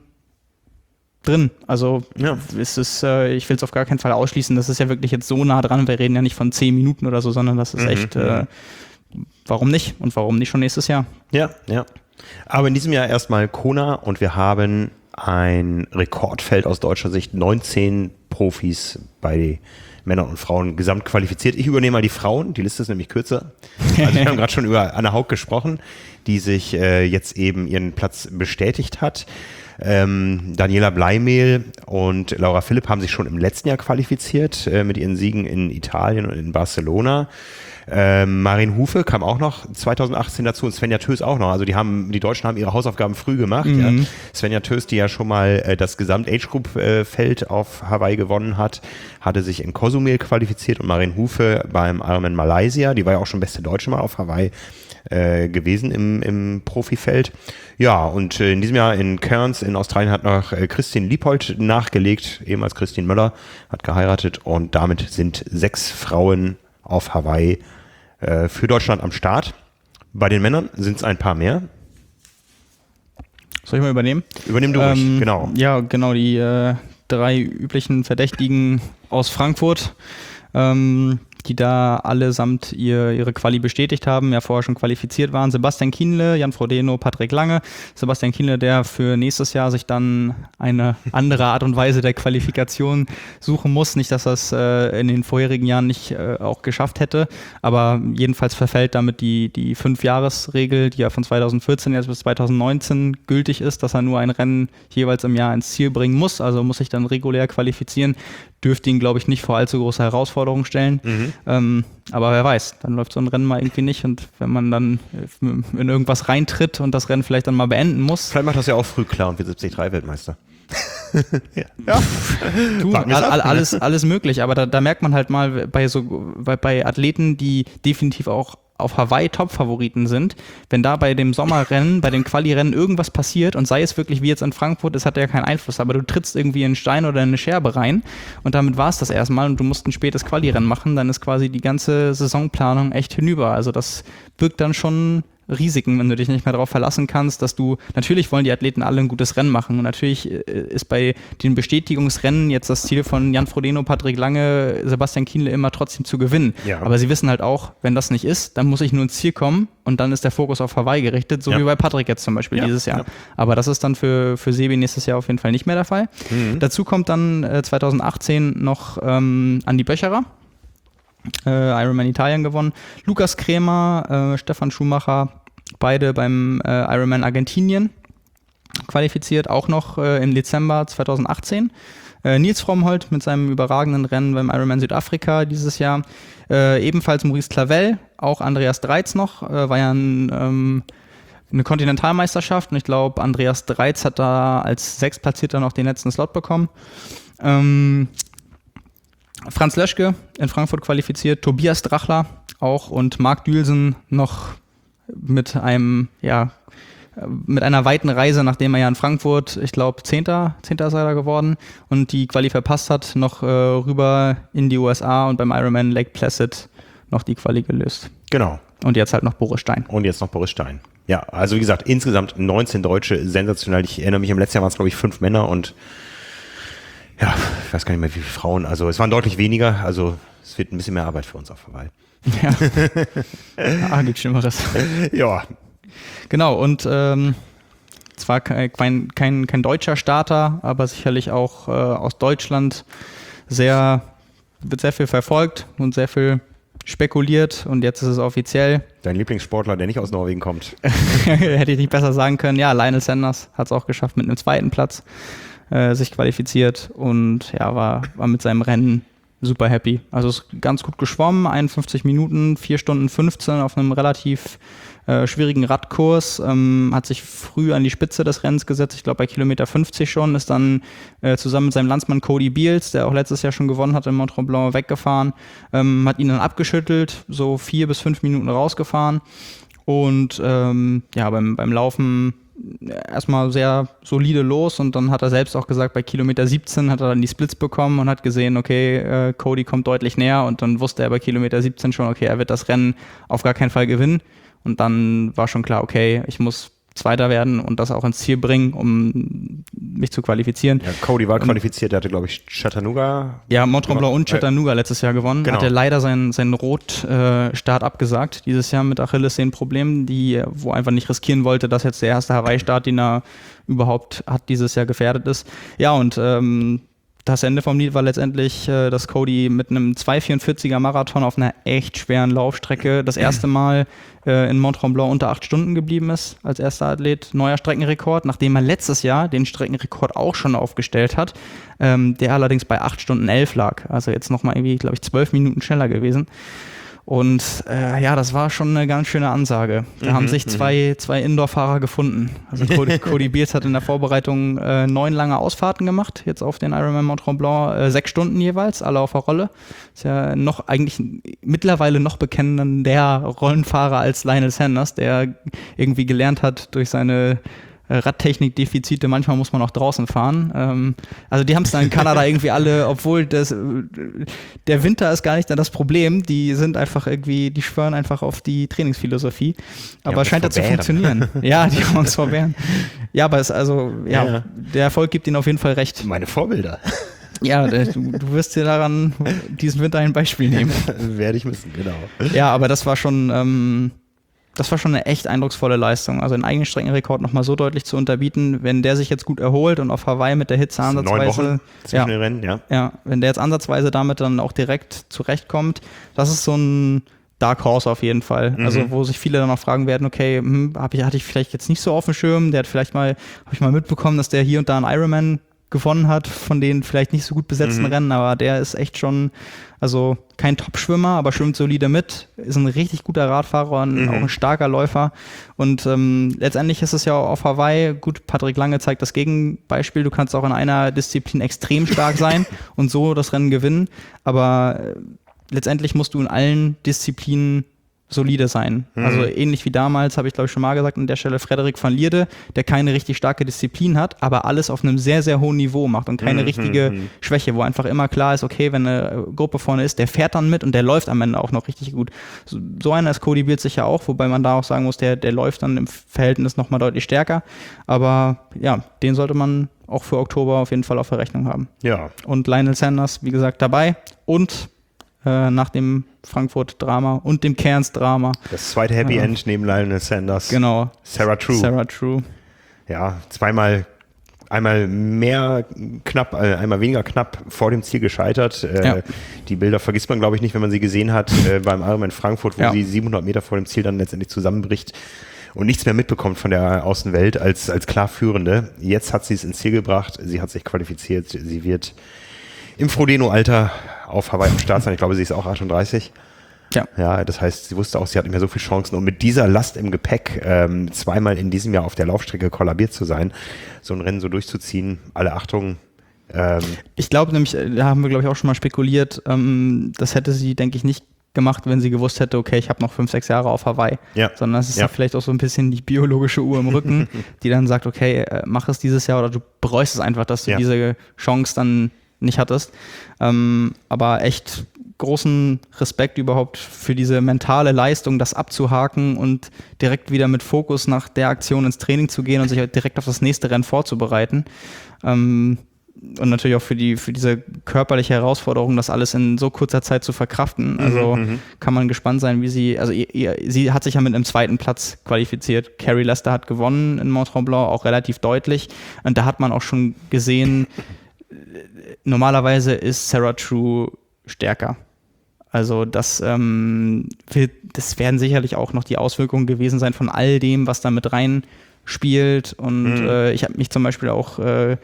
S2: drin. Also ja. ist es, äh, ich will es auf gar keinen Fall ausschließen, das ist ja wirklich jetzt so nah dran, wir reden ja nicht von zehn Minuten oder so, sondern das ist mhm, echt, äh, warum nicht? Und warum nicht schon nächstes Jahr?
S1: Ja, ja. Aber in diesem Jahr erstmal Kona und wir haben ein Rekordfeld aus deutscher Sicht, neunzehn Profis bei Männern und Frauen gesamt qualifiziert. Ich übernehme mal die Frauen, die Liste ist nämlich kürzer. Also wir haben gerade schon über Anne Haug gesprochen, die sich äh, jetzt eben ihren Platz bestätigt hat. Ähm, Daniela Bleimehl und Laura Philipp haben sich schon im letzten Jahr qualifiziert äh, mit ihren Siegen in Italien und in Barcelona. Ähm, Marin Hufe kam auch noch zwanzig achtzehn dazu und Svenja Tös auch noch. Also die haben, die Deutschen haben ihre Hausaufgaben früh gemacht. Mhm. Ja. Svenja Tös, die ja schon mal äh, das Gesamt-Age-Group-Feld äh, auf Hawaii gewonnen hat, hatte sich in Cozumel qualifiziert und Marin Hufe beim Ironman Malaysia, die war ja auch schon beste Deutsche mal auf Hawaii äh, gewesen im, im Profifeld. Ja, und äh, in diesem Jahr in Cairns in Australien hat noch äh, Christine Lieppold nachgelegt, ehemals Christine Möller, hat geheiratet und damit sind sechs Frauen auf Hawaii äh, für Deutschland am Start. Bei den Männern sind es ein paar mehr.
S2: Soll ich mal übernehmen?
S1: Übernehmen du ruhig, ähm, genau.
S2: Ja, genau, die äh, drei üblichen Verdächtigen aus Frankfurt, ähm, die da allesamt ihr, ihre Quali bestätigt haben, ja vorher schon qualifiziert waren. Sebastian Kienle, Jan Frodeno, Patrick Lange. Sebastian Kienle, der für nächstes Jahr sich dann eine andere Art und Weise der Qualifikation suchen muss. Nicht, dass er es äh, in den vorherigen Jahren nicht äh, auch geschafft hätte, aber jedenfalls verfällt damit die, die Fünf-Jahres-Regel, die ja von zweitausendvierzehn jetzt bis zweitausendneunzehn gültig ist, dass er nur ein Rennen jeweils im Jahr ins Ziel bringen muss, also muss sich dann regulär qualifizieren. Dürfte ihn, glaube ich, nicht vor allzu große Herausforderungen stellen. Mhm. Ähm, aber wer weiß, dann läuft so ein Rennen mal irgendwie nicht und wenn man dann in irgendwas reintritt und das Rennen vielleicht dann mal beenden muss.
S1: Vielleicht macht das ja auch früh klar und wird siebzig drei Weltmeister.
S2: ja, ja. Du, all, all, alles, alles möglich, aber da, da merkt man halt mal bei so bei, bei Athleten, die definitiv auch auf Hawaii Top-Favoriten sind, wenn da bei dem Sommerrennen, bei dem Quali-Rennen irgendwas passiert und sei es wirklich wie jetzt in Frankfurt, das hat ja keinen Einfluss, aber du trittst irgendwie in einen Stein oder in eine Scherbe rein und damit war es das erstmal und du musst ein spätes Quali-Rennen machen, dann ist quasi die ganze Saisonplanung echt hinüber. Also das birgt dann schon Risiken, wenn du dich nicht mehr darauf verlassen kannst, dass du, natürlich wollen die Athleten alle ein gutes Rennen machen und natürlich ist bei den Bestätigungsrennen jetzt das Ziel von Jan Frodeno, Patrick Lange, Sebastian Kienle immer trotzdem zu gewinnen. Ja. Aber sie wissen halt auch, wenn das nicht ist, dann muss ich nur ins Ziel kommen und dann ist der Fokus auf Hawaii gerichtet, so ja. wie bei Patrick jetzt zum Beispiel ja. dieses Jahr. Ja. Aber das ist dann für, für Sebi nächstes Jahr auf jeden Fall nicht mehr der Fall. Mhm. Dazu kommt dann äh, zwanzig achtzehn noch ähm, Andi Böcherer. Äh, Ironman Italien gewonnen. Lukas Krämer, äh, Stefan Schumacher, beide beim äh, Ironman Argentinien qualifiziert, auch noch äh, im Dezember zwanzig achtzehn. Äh, Nils Frommholt mit seinem überragenden Rennen beim Ironman Südafrika dieses Jahr. Äh, ebenfalls Maurice Clavel, auch Andreas Dreiz noch, äh, war ja ein, ähm, eine Kontinentalmeisterschaft und ich glaube, Andreas Dreiz hat da als Sechstplatzierter noch den letzten Slot bekommen. Ähm, Franz Löschke in Frankfurt qualifiziert, Tobias Drachler auch und Marc Dülsen noch mit einem, ja, mit einer weiten Reise, nachdem er ja in Frankfurt, ich glaube, Zehnter, Zehnter ist er da geworden und die Quali verpasst hat, noch äh, rüber in die U S A und beim Ironman Lake Placid noch die Quali gelöst.
S1: Genau.
S2: Und jetzt halt noch Boris Stein.
S1: Und jetzt noch Boris Stein. Ja, also wie gesagt, insgesamt neunzehn Deutsche, sensationell. Ich erinnere mich, im letzten Jahr waren es, glaube ich, fünf Männer und ja, ich weiß gar nicht mehr, wie viele Frauen. Also es waren deutlich weniger. Also es wird ein bisschen mehr Arbeit für uns auf Hawaii.
S2: Ja, ah, gibt Schlimmeres.
S1: Ja.
S2: Genau, und ähm, zwar kein, kein, kein deutscher Starter, aber sicherlich auch äh, aus Deutschland sehr, wird sehr viel verfolgt und sehr viel spekuliert und jetzt ist es offiziell.
S1: Dein Lieblingssportler, der nicht aus Norwegen kommt.
S2: Hätte ich nicht besser sagen können. Ja, Lionel Sanders hat es auch geschafft mit einem zweiten Platz. sich qualifiziert und ja, war, war mit seinem Rennen super happy. Also ist ganz gut geschwommen, einundfünfzig Minuten, vier Stunden fünfzehn auf einem relativ äh, schwierigen Radkurs, ähm, hat sich früh an die Spitze des Rennens gesetzt, ich glaube bei Kilometer fünfzig schon, ist dann äh, zusammen mit seinem Landsmann Cody Beals, der auch letztes Jahr schon gewonnen hat in Mont Tremblant, weggefahren, ähm, hat ihn dann abgeschüttelt, so vier bis fünf Minuten rausgefahren und ähm, ja, beim, beim Laufen erstmal sehr solide los und dann hat er selbst auch gesagt, bei Kilometer siebzehn hat er dann die Splits bekommen und hat gesehen, okay, äh, Cody kommt deutlich näher und dann wusste er bei Kilometer siebzehn schon, okay, er wird das Rennen auf gar keinen Fall gewinnen und dann war schon klar, okay, ich muss Zweiter werden und das auch ins Ziel bringen, um mich zu qualifizieren.
S1: Ja, Cody war qualifiziert, der hatte, glaube ich, Chattanooga.
S2: Ja, Mont Tremblant und Chattanooga äh, letztes Jahr gewonnen. Genau. Hatte leider seinen, seinen Rot-Start äh, abgesagt, dieses Jahr mit Achillessehnenproblemen, die, wo er einfach nicht riskieren wollte, dass jetzt der erste Hawaii-Start, den er überhaupt hat, dieses Jahr gefährdet ist. Ja, und ähm, das Ende vom Lied war letztendlich, äh, dass Cody mit einem zwei vierundvierziger Marathon auf einer echt schweren Laufstrecke das erste Mal äh, in Mont Tremblant unter acht Stunden geblieben ist, als erster Athlet. Neuer Streckenrekord, nachdem er letztes Jahr den Streckenrekord auch schon aufgestellt hat, ähm, der allerdings bei acht Stunden elf lag. Also jetzt nochmal irgendwie, glaube ich, zwölf Minuten schneller gewesen. Und äh, ja, das war schon eine ganz schöne Ansage. Da mhm, haben sich zwei, zwei Indoor-Fahrer gefunden. Also Cody, Cody Beals hat in der Vorbereitung äh, neun lange Ausfahrten gemacht, jetzt auf den Ironman Mont Tremblant, äh, sechs Stunden jeweils, alle auf der Rolle. Ist ja noch eigentlich mittlerweile noch bekennender Rollenfahrer als Lionel Sanders, der irgendwie gelernt hat durch seine Radtechnikdefizite, manchmal muss man auch draußen fahren. Ähm, also die haben es dann in Kanada irgendwie alle, obwohl das, der Winter ist gar nicht dann das Problem, die sind einfach irgendwie, die schwören einfach auf die Trainingsphilosophie. Aber ja, scheint ja zu funktionieren. Ja, die haben uns verwehren. Ja, aber es also, ja, ja, der Erfolg gibt ihnen auf jeden Fall recht.
S1: Meine Vorbilder.
S2: Ja, du, du wirst dir daran diesen Winter ein Beispiel nehmen.
S1: Werde ich müssen, genau.
S2: Ja, aber das war schon, ähm, das war schon eine echt eindrucksvolle Leistung. Also einen eigenen Streckenrekord nochmal so deutlich zu unterbieten, wenn der sich jetzt gut erholt und auf Hawaii mit der Hitze ansatzweise.
S1: Neun Wochen zwischen
S2: ja,
S1: den Rennen, ja.
S2: Ja, wenn der jetzt ansatzweise damit dann auch direkt zurechtkommt, das ist so ein Dark Horse auf jeden Fall. Mhm. Also wo sich viele dann auch fragen werden, okay, hm, hab ich, hatte ich vielleicht jetzt nicht so auf dem Schirm, der hat vielleicht mal, habe ich mal mitbekommen, dass der hier und da einen Ironman gewonnen hat, von den vielleicht nicht so gut besetzten mhm. Rennen, aber der ist echt schon, also kein Top-Schwimmer, aber schwimmt solide mit, ist ein richtig guter Radfahrer und mhm. auch ein starker Läufer und ähm, letztendlich ist es ja auf Hawaii, gut, Patrick Lange zeigt das Gegenbeispiel, du kannst auch in einer Disziplin extrem stark sein und so das Rennen gewinnen, aber äh, letztendlich musst du in allen Disziplinen solide sein. Mhm. Also ähnlich wie damals, habe ich glaube ich schon mal gesagt, an der Stelle Frederik van Lierde, der keine richtig starke Disziplin hat, aber alles auf einem sehr, sehr hohen Niveau macht und keine mhm. richtige mhm. Schwäche, wo einfach immer klar ist, okay, wenn eine Gruppe vorne ist, der fährt dann mit und der läuft am Ende auch noch richtig gut. So, so einer ist Cody Beard sicher auch, wobei man da auch sagen muss, der, der läuft dann im Verhältnis nochmal deutlich stärker. Aber ja, den sollte man auch für Oktober auf jeden Fall auf der Rechnung haben.
S1: Ja.
S2: Und Lionel Sanders, wie gesagt, dabei und äh, nach dem Frankfurt-Drama und dem Cairns-Drama.
S1: Das zweite Happy äh, End neben Lionel Sanders.
S2: Genau.
S1: Sarah True.
S2: Sarah True.
S1: Ja, zweimal, einmal mehr knapp, äh, einmal weniger knapp vor dem Ziel gescheitert. Äh, ja. Die Bilder vergisst man, glaube ich, nicht, wenn man sie gesehen hat äh, beim Ironman Frankfurt, wo ja. sie siebenhundert Meter vor dem Ziel dann letztendlich zusammenbricht und nichts mehr mitbekommt von der Außenwelt als, als klar Führende. Jetzt hat sie es ins Ziel gebracht, sie hat sich qualifiziert, sie wird im Frodeno-Alter auf Hawaii am Start sein. Ich glaube, sie ist auch achtunddreißig. Ja. Ja, das heißt, sie wusste auch, sie hat nicht mehr so viele Chancen. Und mit dieser Last im Gepäck ähm, zweimal in diesem Jahr auf der Laufstrecke kollabiert zu sein, so ein Rennen so durchzuziehen, alle Achtung. Ähm,
S2: ich glaube nämlich, da haben wir glaube ich auch schon mal spekuliert, ähm, das hätte sie, denke ich, nicht gemacht, wenn sie gewusst hätte, okay, ich habe noch fünf, sechs Jahre auf Hawaii. Ja. Sondern es ist ja. vielleicht auch so ein bisschen die biologische Uhr im Rücken, die dann sagt, okay, äh, mach es dieses Jahr oder du bereust es einfach, dass du ja. diese Chance dann nicht hattest. Ähm, aber echt großen Respekt überhaupt für diese mentale Leistung, das abzuhaken und direkt wieder mit Fokus nach der Aktion ins Training zu gehen und sich direkt auf das nächste Rennen vorzubereiten. Ähm, und natürlich auch für die für diese körperliche Herausforderung, das alles in so kurzer Zeit zu verkraften. Also mhm, kann man gespannt sein, wie sie, also ihr, ihr, sie hat sich ja mit einem zweiten Platz qualifiziert. Carrie Lester hat gewonnen in Mont Tremblant, auch relativ deutlich. Und da hat man auch schon gesehen, normalerweise ist Sarah True stärker. Also das, ähm, wird, das werden sicherlich auch noch die Auswirkungen gewesen sein von all dem, was da mit reinspielt. Und mhm. äh, ich habe mich zum Beispiel auch äh,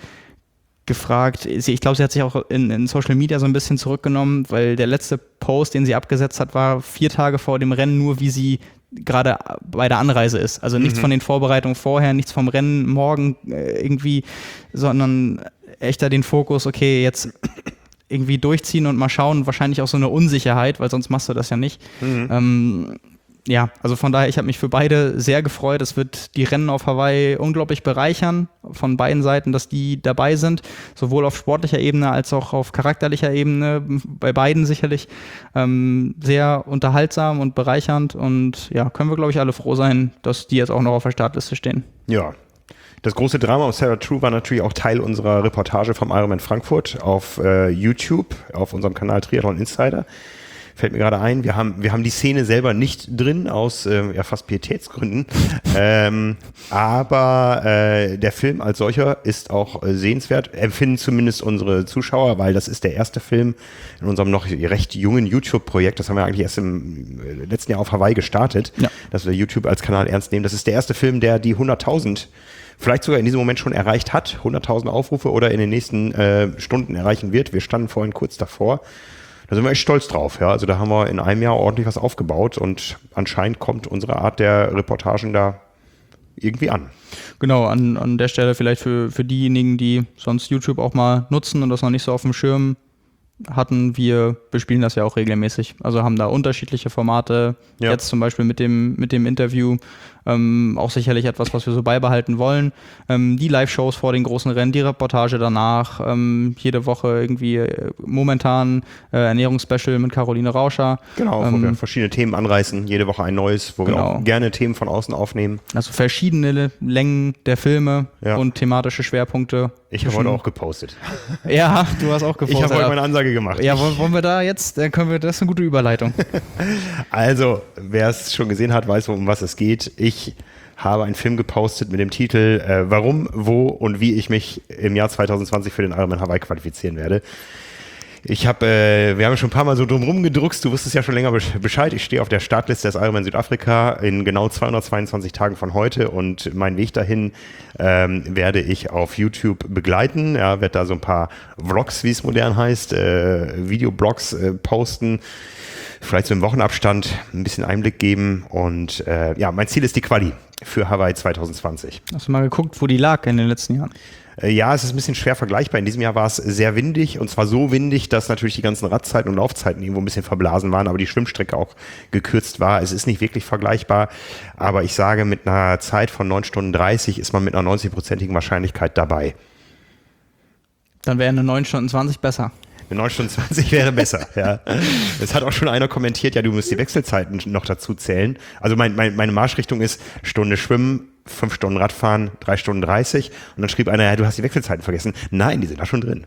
S2: gefragt, sie, ich glaube, sie hat sich auch in, in Social Media so ein bisschen zurückgenommen, weil der letzte Post, den sie abgesetzt hat, war vier Tage vor dem Rennen, nur wie sie gerade bei der Anreise ist. Also nichts mhm. von den Vorbereitungen vorher, nichts vom Rennen morgen äh, irgendwie, sondern echter den Fokus, okay, jetzt irgendwie durchziehen und mal schauen, wahrscheinlich auch so eine Unsicherheit, weil sonst machst du das ja nicht. Mhm. Ähm, ja, also von daher, ich habe mich für beide sehr gefreut. Es wird die Rennen auf Hawaii unglaublich bereichern, von beiden Seiten, dass die dabei sind, sowohl auf sportlicher Ebene als auch auf charakterlicher Ebene, bei beiden sicherlich ähm, sehr unterhaltsam und bereichernd und ja, können wir, glaube ich, alle froh sein, dass die jetzt auch noch auf der Startliste stehen.
S1: Ja. Das große Drama um Sarah True war natürlich auch Teil unserer Reportage vom Ironman Frankfurt auf äh, YouTube, auf unserem Kanal Triathlon Insider. Fällt mir gerade ein, wir haben, wir haben die Szene selber nicht drin, aus äh, ja, fast Pietätsgründen. ähm, aber äh, der Film als solcher ist auch äh, sehenswert, empfinden zumindest unsere Zuschauer, weil das ist der erste Film in unserem noch recht jungen YouTube-Projekt. Das haben wir eigentlich erst im letzten Jahr auf Hawaii gestartet, ja. dass wir YouTube als Kanal ernst nehmen. Das ist der erste Film, der die hunderttausend vielleicht sogar in diesem Moment schon erreicht hat, hunderttausend Aufrufe oder in den nächsten äh, Stunden erreichen wird. Wir standen vorhin kurz davor. Da sind wir echt stolz drauf. Ja. Also da haben wir in einem Jahr ordentlich was aufgebaut und anscheinend kommt unsere Art der Reportagen da irgendwie an.
S2: Genau, an, an der Stelle vielleicht für, für diejenigen, die sonst YouTube auch mal nutzen und das noch nicht so auf dem Schirm hatten, wir bespielen das ja auch regelmäßig. Also haben da unterschiedliche Formate. Ja. Jetzt zum Beispiel mit dem, mit dem Interview ähm, auch sicherlich etwas, was wir so beibehalten wollen. Ähm, die Live-Shows vor den großen Rennen, die Reportage danach, ähm, jede Woche irgendwie äh, momentan äh, Ernährungsspecial mit Caroline Rauscher.
S1: Genau, ähm, wo wir verschiedene Themen anreißen, jede Woche ein neues, wo genau. wir auch gerne Themen von außen aufnehmen.
S2: Also verschiedene Längen der Filme ja. und thematische Schwerpunkte.
S1: Ich habe heute auch gepostet.
S2: Ja, du hast auch gepostet.
S1: Ich habe heute meine Ansage gemacht.
S2: Ja, wollen wir da jetzt, dann können wir, das ist eine gute Überleitung.
S1: Also, wer es schon gesehen hat, weiß, um was es geht. Ich habe einen Film gepostet mit dem Titel äh, Warum, wo und wie ich mich im Jahr zwanzig zwanzig für den Ironman Hawaii qualifizieren werde. Ich habe, äh, wir haben schon ein paar Mal so drumherum gedruckst, du wusstest ja schon länger Bescheid. Ich stehe auf der Startliste des Ironman Südafrika in genau zweihundertzweiundzwanzig Tagen von heute und meinen Weg dahin ähm, werde ich auf YouTube begleiten. Ja, werde da so ein paar Vlogs, wie es modern heißt, äh, Videoblogs äh, posten. vielleicht so im Wochenabstand ein bisschen Einblick geben. Und äh, ja, mein Ziel ist die Quali für Hawaii zwanzig zwanzig.
S2: Hast du mal geguckt, wo die lag in den letzten Jahren?
S1: Ja, es ist ein bisschen schwer vergleichbar. In diesem Jahr war es sehr windig und zwar so windig, dass natürlich die ganzen Radzeiten und Laufzeiten irgendwo ein bisschen verblasen waren, aber die Schwimmstrecke auch gekürzt war. Es ist nicht wirklich vergleichbar, aber ich sage, mit einer Zeit von neun Stunden dreißig ist man mit einer neunzig-prozentigen Wahrscheinlichkeit dabei.
S2: Dann wäre eine neun Stunden zwanzig besser.
S1: Eine neun Stunden zwanzig wäre besser, ja. Es hat auch schon einer kommentiert, ja, du musst die Wechselzeiten noch dazu zählen. Also mein, mein, meine Marschrichtung ist Stunde Schwimmen, fünf Stunden Radfahren, drei Stunden dreißig. Und dann schrieb einer, ja, du hast die Wechselzeiten vergessen. Nein, die sind da schon drin.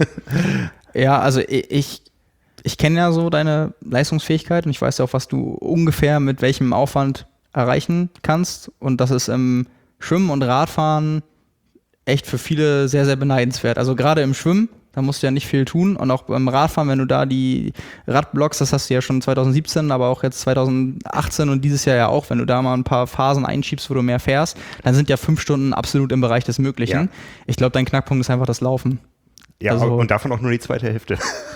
S2: Ja, also ich, ich kenne ja so deine Leistungsfähigkeit und ich weiß ja auch, was du ungefähr mit welchem Aufwand erreichen kannst. Und das ist im Schwimmen und Radfahren echt für viele sehr, sehr beneidenswert. Also gerade im Schwimmen, da musst du ja nicht viel tun. Und auch beim Radfahren, wenn du da die Radblocks, das hast du ja schon zwanzig siebzehn, aber auch jetzt zwanzig achtzehn und dieses Jahr ja auch, wenn du da mal ein paar Phasen einschiebst, wo du mehr fährst, dann sind ja fünf Stunden absolut im Bereich des Möglichen. Ja. Ich glaube, dein Knackpunkt ist einfach das Laufen.
S1: Ja, also, und davon auch nur die zweite Hälfte.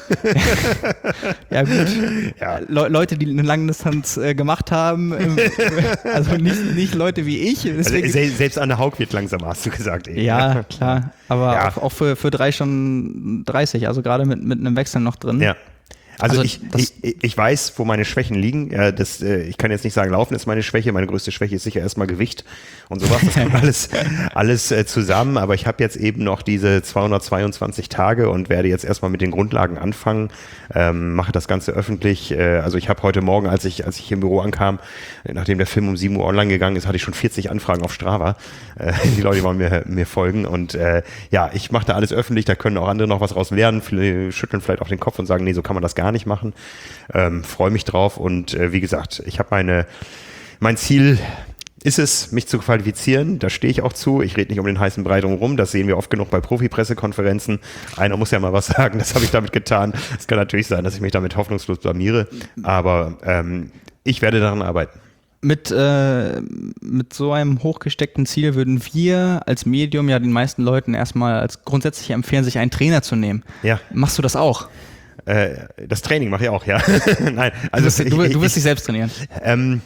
S2: Ja, gut. Ja. Le- Leute, die eine Langdistanz äh, gemacht haben, ähm, also nicht, nicht Leute wie ich.
S1: Also selbst Anne Haug wird langsamer, hast du gesagt. Eben.
S2: Ja, klar. Aber ja. Auch, auch für, für drei Stunden dreißig, also gerade mit, mit einem Wechsel noch drin.
S1: Ja. Also, also ich, ich, ich weiß, wo meine Schwächen liegen. Ja, das, ich kann jetzt nicht sagen, Laufen ist meine Schwäche. Meine größte Schwäche ist sicher erstmal Gewicht und sowas. Das kommt alles, alles zusammen. Aber ich habe jetzt eben noch diese zweihundertzweiundzwanzig Tage und werde jetzt erstmal mit den Grundlagen anfangen. Ähm, mache das Ganze öffentlich. Äh, also ich habe heute Morgen, als ich, als ich hier im Büro ankam, nachdem der Film um sieben Uhr online gegangen ist, hatte ich schon vierzig Anfragen auf Strava. Äh, die Leute wollen mir, mir folgen. Und äh, ja, ich mache da alles öffentlich. Da können auch andere noch was raus lernen. Viele schütteln vielleicht auch den Kopf und sagen, nee, so kann man das gar nicht machen. Ähm, freue mich drauf und äh, wie gesagt, ich habe meine, mein Ziel ist es, mich zu qualifizieren, da stehe ich auch zu, ich rede nicht um den heißen Brei drum, das sehen wir oft genug bei Profi-Pressekonferenzen, einer muss ja mal was sagen, das habe ich damit getan, es kann natürlich sein, dass ich mich damit hoffnungslos blamiere, aber ähm, ich werde daran arbeiten.
S2: Mit, äh, mit so einem hochgesteckten Ziel würden wir als Medium ja den meisten Leuten erstmal als grundsätzlich empfehlen, sich einen Trainer zu nehmen.
S1: Ja.
S2: Machst du das auch?
S1: Das Training mache ich auch, ja. Nein, also
S2: du wirst,
S1: ich,
S2: du,
S1: ich,
S2: du wirst dich selbst trainieren.
S1: Ähm,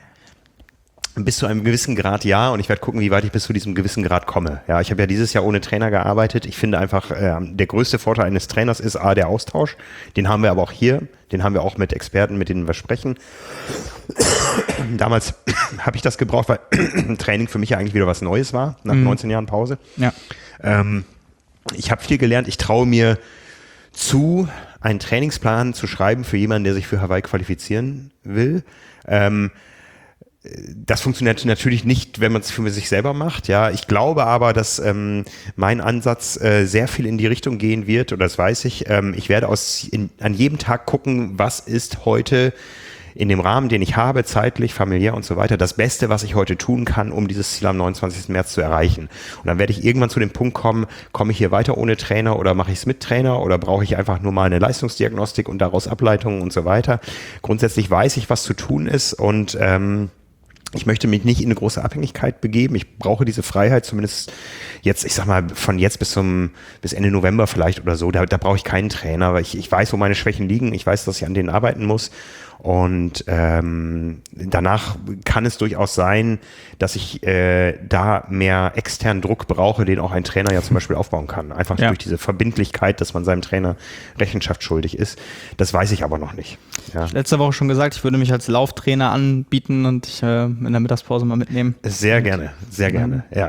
S1: bis zu einem gewissen Grad ja und ich werde gucken, wie weit ich bis zu diesem gewissen Grad komme. Ja, ich habe ja dieses Jahr ohne Trainer gearbeitet. Ich finde einfach, äh, der größte Vorteil eines Trainers ist A, der Austausch. Den haben wir aber auch hier. Den haben wir auch mit Experten, mit denen wir sprechen. Damals habe ich das gebraucht, weil Training für mich ja eigentlich wieder was Neues war, nach mhm. neunzehn Jahren Pause.
S2: Ja.
S1: Ähm, ich habe viel gelernt. Ich traue mir zu, einen Trainingsplan zu schreiben für jemanden, der sich für Hawaii qualifizieren will. Ähm, das funktioniert natürlich nicht, wenn man es für sich selber macht. Ja, ich glaube aber, dass ähm, mein Ansatz äh, sehr viel in die Richtung gehen wird, oder das weiß ich. Ähm, ich werde aus in, an jedem Tag gucken, was ist heute in dem Rahmen, den ich habe, zeitlich, familiär und so weiter, das Beste, was ich heute tun kann, um dieses Ziel am neunundzwanzigsten März zu erreichen. Und dann werde ich irgendwann zu dem Punkt kommen, komme ich hier weiter ohne Trainer oder mache ich es mit Trainer oder brauche ich einfach nur mal eine Leistungsdiagnostik und daraus Ableitungen und so weiter. Grundsätzlich weiß ich, was zu tun ist und ähm, ich möchte mich nicht in eine große Abhängigkeit begeben. Ich brauche diese Freiheit, zumindest jetzt, ich sag mal, von jetzt bis zum bis Ende November vielleicht oder so. Da, da brauche ich keinen Trainer, weil ich, ich weiß, wo meine Schwächen liegen. Ich weiß, dass ich an denen arbeiten muss. Und ähm, danach kann es durchaus sein, dass ich äh, da mehr externen Druck brauche, den auch ein Trainer ja zum Beispiel aufbauen kann. Einfach ja. durch diese Verbindlichkeit, dass man seinem Trainer Rechenschaft schuldig ist. Das weiß ich aber noch nicht. Ja.
S2: Letzte Woche schon gesagt, ich würde mich als Lauftrainer anbieten und dich äh, in der Mittagspause mal mitnehmen.
S1: Sehr gerne, sehr gerne, ja.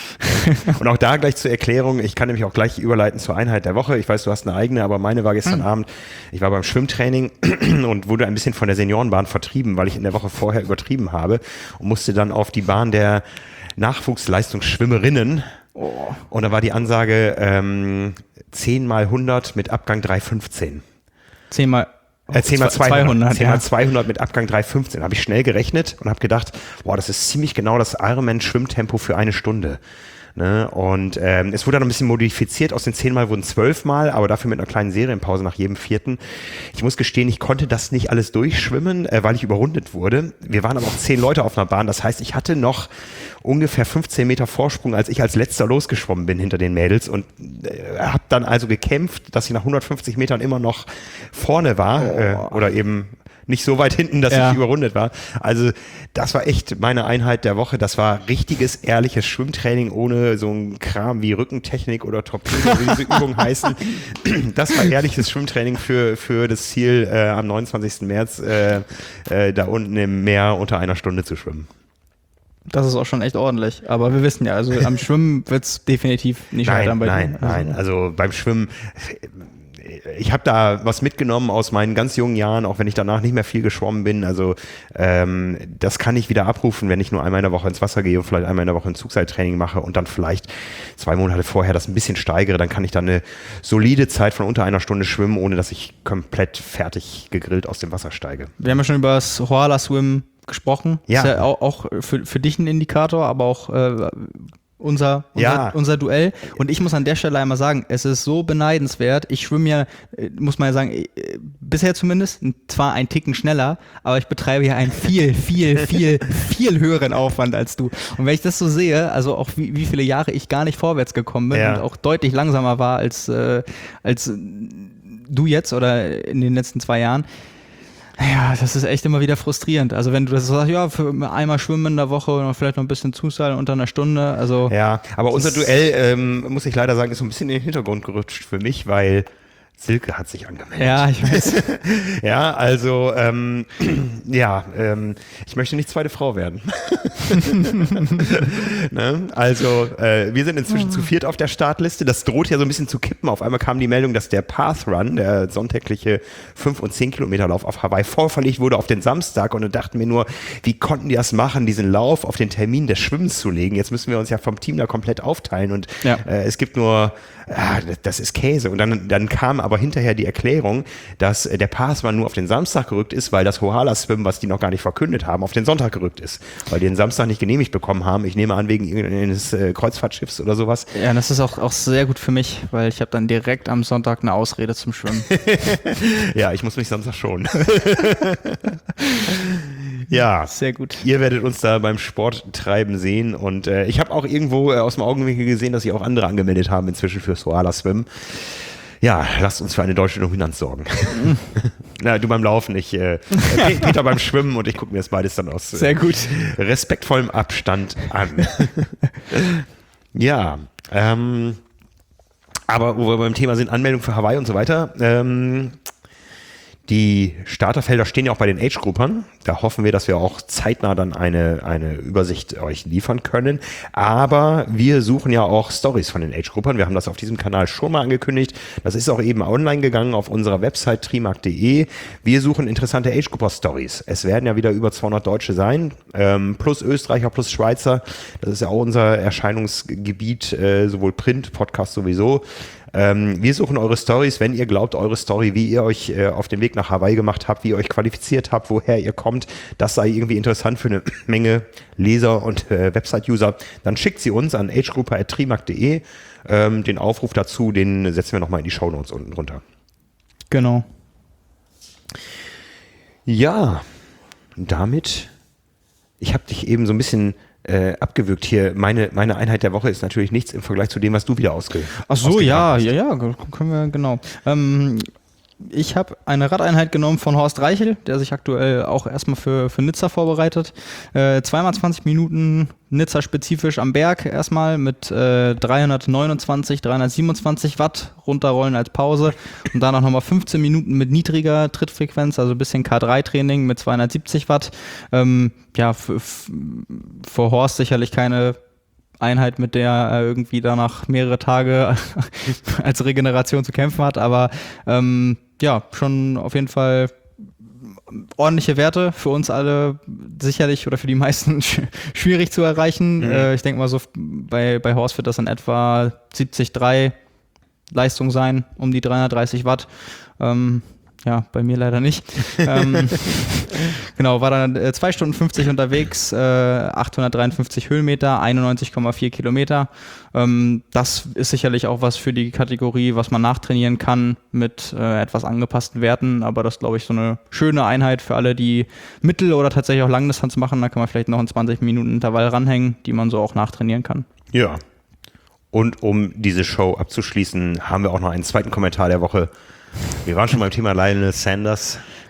S1: Und auch da gleich zur Erklärung, ich kann nämlich auch gleich überleiten zur Einheit der Woche. Ich weiß, du hast eine eigene, aber meine war gestern hm. Abend. Ich war beim Schwimmtraining und wurde ein bisschen von der Seniorenbahn vertrieben, weil ich in der Woche vorher übertrieben habe und musste dann auf die Bahn der Nachwuchsleistungsschwimmerinnen. Oh. Und da war die Ansage ähm, zehn mal hundert mit Abgang drei fünfzehn.
S2: zehn mal
S1: Äh, zehn mal zweihundert, zehn mal zweihundert mit Abgang drei fünfzehn. Habe ich schnell gerechnet und habe gedacht, boah, das ist ziemlich genau das Ironman-Schwimmtempo für eine Stunde. Ne? Und ähm, es wurde dann ein bisschen modifiziert. Aus den zehn Mal wurden zwölf Mal, aber dafür mit einer kleinen Serienpause nach jedem vierten. Ich muss gestehen, ich konnte das nicht alles durchschwimmen, äh, weil ich überrundet wurde. Wir waren aber auch zehn Leute auf einer Bahn. Das heißt, ich hatte noch ungefähr fünfzehn Meter Vorsprung, als ich als letzter losgeschwommen bin hinter den Mädels und äh, habe dann also gekämpft, dass ich nach hundertfünfzig Metern immer noch vorne war oh. äh, oder eben nicht so weit hinten, dass
S2: Ja.
S1: ich überrundet war. Also das war echt meine Einheit der Woche. Das war richtiges, ehrliches Schwimmtraining ohne so ein Kram wie Rückentechnik oder Torpedo, wie diese Übungen heißen. Das war ehrliches Schwimmtraining für, für das Ziel, äh, am neunundzwanzigsten März äh, äh, da unten im Meer unter einer Stunde zu schwimmen.
S2: Das ist auch schon echt ordentlich. Aber wir wissen ja, also am Schwimmen wird es definitiv nicht
S1: Nein,
S2: scheitern bei
S1: nein,
S2: dir. Also,
S1: nein. Also beim Schwimmen, ich habe da was mitgenommen aus meinen ganz jungen Jahren, auch wenn ich danach nicht mehr viel geschwommen bin. Also ähm, das kann ich wieder abrufen, wenn ich nur einmal in der Woche ins Wasser gehe und vielleicht einmal in der Woche ein Zugseiltraining mache und dann vielleicht zwei Monate vorher das ein bisschen steigere. Dann kann ich dann eine solide Zeit von unter einer Stunde schwimmen, ohne dass ich komplett fertig gegrillt aus dem Wasser steige.
S2: Wir haben ja schon über das Hoala Swim gesprochen.
S1: Ja.
S2: Ist ja auch, auch für, für dich ein Indikator, aber auch äh, unser, unser,
S1: Ja.
S2: unser Duell. Und ich muss an der Stelle einmal sagen, es ist so beneidenswert. Ich schwimme ja, äh, muss man ja sagen, äh, bisher zumindest, zwar ein Ticken schneller, aber ich betreibe ja einen viel, viel, viel, viel höheren Aufwand als du. Und wenn ich das so sehe, also auch wie, wie viele Jahre ich gar nicht vorwärts gekommen bin
S1: Ja.
S2: und auch deutlich langsamer war als, äh, als du jetzt oder in den letzten zwei Jahren, ja, das ist echt immer wieder frustrierend. Also wenn du das sagst, ja, für einmal schwimmen in der Woche und vielleicht noch ein bisschen Zuseil unter einer Stunde, also...
S1: Ja, aber unser Duell, ähm, muss ich leider sagen, ist so ein bisschen in den Hintergrund gerutscht für mich, weil Silke hat sich angemeldet.
S2: Ja, ich weiß.
S1: Ja, also, ähm, ja, ähm, ich möchte nicht zweite Frau werden. Ne? Also, äh, wir sind inzwischen zu viert auf der Startliste. Das droht ja so ein bisschen zu kippen. Auf einmal kam die Meldung, dass der Path Run, der sonntägliche fünf und zehn Kilometer Lauf auf Hawaii, vorverlegt wurde auf den Samstag. Und wir dachten mir nur, wie konnten die das machen, diesen Lauf auf den Termin des Schwimmens zu legen? Jetzt müssen wir uns ja vom Team da komplett aufteilen. Und
S2: Ja.
S1: äh, es gibt nur, ah, das ist Käse. Und dann, dann kam aber hinterher die Erklärung, dass äh, der Path Run nur auf den Samstag gerückt ist, weil das Hoala Swim, was die noch gar nicht verkündet haben, auf den Sonntag gerückt ist. Weil die den Samstag nicht genehmigt bekommen haben. Ich nehme an, wegen irgendeines äh, Kreuzfahrtschiffs oder sowas.
S2: Ja, das ist auch, auch sehr gut für mich, weil ich habe dann direkt am Sonntag eine Ausrede zum Schwimmen.
S1: Ja, ich muss mich Samstag schon. Ja,
S2: Sehr gut.
S1: ihr werdet uns da beim Sport treiben sehen und äh, ich habe auch irgendwo äh, aus dem Augenwinkel gesehen, dass sich auch andere angemeldet haben inzwischen fürs Hoala Swim. Ja, lasst uns für eine deutsche Dominanz sorgen. Na, du beim Laufen, ich äh, Peter beim Schwimmen und ich gucke mir das beides dann aus äh,
S2: Sehr gut.
S1: respektvollem Abstand an. Ja, ähm, aber wo wir beim Thema sind, Anmeldung für Hawaii und so weiter, ähm, die Starterfelder stehen ja auch bei den Age-Gruppern. Da hoffen wir, dass wir auch zeitnah dann eine, eine Übersicht euch liefern können. Aber wir suchen ja auch Stories von den Age-Gruppern. Wir haben das auf diesem Kanal schon mal angekündigt. Das ist auch eben online gegangen auf unserer Website trimark punkt de. Wir suchen interessante Age-Grupper-Stories. Es werden ja wieder über zweihundert Deutsche sein, ähm, plus Österreicher, plus Schweizer. Das ist ja auch unser Erscheinungsgebiet, äh, sowohl Print, Podcast sowieso. Ähm, wir suchen eure Stories, wenn ihr glaubt, eure Story, wie ihr euch äh, auf den Weg nach Hawaii gemacht habt, wie ihr euch qualifiziert habt, woher ihr kommt, das sei irgendwie interessant für eine Menge Leser und äh, Website-User, dann schickt sie uns an agegrouper at trimark punkt de. Ähm, den Aufruf dazu, den setzen wir nochmal in die Shownotes unten drunter.
S2: Genau.
S1: Ja, damit, ich habe dich eben so ein bisschen äh, abgewürgt hier. Meine, meine Einheit der Woche ist natürlich nichts im Vergleich zu dem, was du wieder ausge
S2: Ach so,
S1: ausgegraben
S2: ja,
S1: hast.
S2: ja, ja, können wir, genau. Ähm, ich habe eine Radeinheit genommen von Horst Reichel, der sich aktuell auch erstmal für, für Nizza vorbereitet. Äh, zweimal zwanzig Minuten Nizza spezifisch am Berg erstmal mit äh, dreihundertneunundzwanzig, dreihundertsiebenundzwanzig Watt runterrollen als Pause und danach nochmal fünfzehn Minuten mit niedriger Trittfrequenz, also ein bisschen K drei Training mit zweihundertsiebzig Watt. Ähm, ja, für, für Horst sicherlich keine Einheit, mit der er irgendwie danach mehrere Tage als Regeneration zu kämpfen hat, aber ähm, ja, schon auf jeden Fall ordentliche Werte, für uns alle sicherlich oder für die meisten sch- schwierig zu erreichen. Mhm. Äh, ich denke mal so, bei, bei Horst wird das in etwa siebzig Komma drei Leistung sein, um die dreihundertdreißig Watt. Ähm, ja, bei mir leider nicht. ähm, genau, war dann äh, zwei Stunden fünfzig unterwegs, äh, achthundertdreiundfünfzig Höhenmeter, einundneunzig Komma vier Kilometer. Ähm, das ist sicherlich auch was für die Kategorie, was man nachtrainieren kann mit äh, etwas angepassten Werten. Aber das ist, glaube ich, so eine schöne Einheit für alle, die Mittel- oder tatsächlich auch Langdistanz machen. Da kann man vielleicht noch einen zwanzig Minuten Intervall ranhängen, die man so auch nachtrainieren kann.
S1: Ja. Und um diese Show abzuschließen, haben wir auch noch einen zweiten Kommentar der Woche. Wir waren schon beim Thema Lionel Sanders.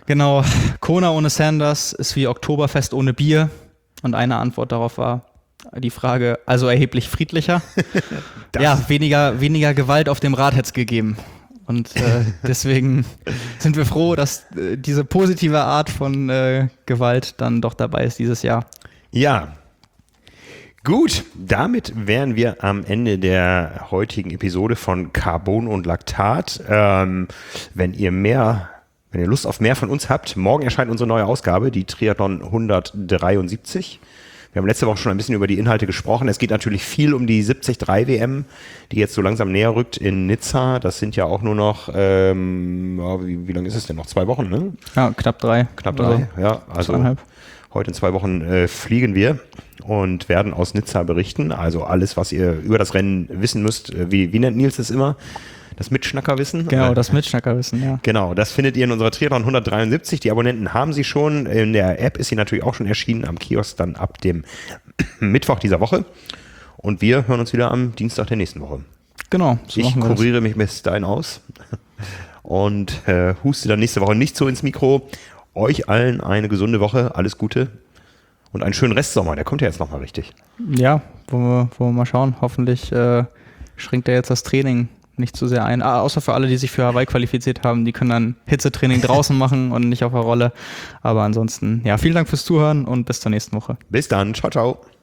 S2: Genau, Kona ohne Sanders ist wie Oktoberfest ohne Bier. Und eine Antwort darauf war die Frage, also erheblich friedlicher. Ja, weniger, weniger Gewalt auf dem Rad hätte es gegeben. Und äh, deswegen sind wir froh, dass äh, diese positive Art von äh, Gewalt dann doch dabei ist dieses Jahr.
S1: Ja, gut, damit wären wir am Ende der heutigen Episode von Carbon und Laktat. Ähm, wenn ihr mehr, wenn ihr Lust auf mehr von uns habt, morgen erscheint unsere neue Ausgabe, die Triathlon hundertdreiundsiebzig. Wir haben letzte Woche schon ein bisschen über die Inhalte gesprochen. Es geht natürlich viel um die siebzig drei W M, die jetzt so langsam näher rückt in Nizza. Das sind ja auch nur noch, ähm, wie, wie lange ist es denn noch? Zwei Wochen, ne?
S2: Ja, knapp drei.
S1: Knapp drei, also ja. Also zweieinhalb. Heute in zwei Wochen äh, fliegen wir und werden aus Nizza berichten. Also alles, was ihr über das Rennen wissen müsst. Wie, wie nennt Nils das immer? Das Mitschnackerwissen?
S2: Genau, das Mitschnackerwissen, ja.
S1: Genau, das findet ihr in unserer Triathlon hundertdreiundsiebzig. Die Abonnenten haben sie schon. In der App ist sie natürlich auch schon erschienen, am Kiosk dann ab dem Mittwoch dieser Woche. Und wir hören uns wieder am Dienstag der nächsten Woche.
S2: Genau.
S1: So ich kuriere mich bis dahin aus und äh, huste dann nächste Woche nicht so ins Mikro. Euch allen eine gesunde Woche, alles Gute und einen schönen Restsommer. Der kommt ja jetzt nochmal richtig.
S2: Ja, wollen wir, wollen wir mal schauen. Hoffentlich äh, schränkt er jetzt das Training nicht zu sehr ein. Ah, außer für alle, die sich für Hawaii qualifiziert haben, die können dann Hitzetraining draußen machen und nicht auf der Rolle. Aber ansonsten, ja, vielen Dank fürs Zuhören und bis zur nächsten Woche.
S1: Bis dann. Ciao, ciao.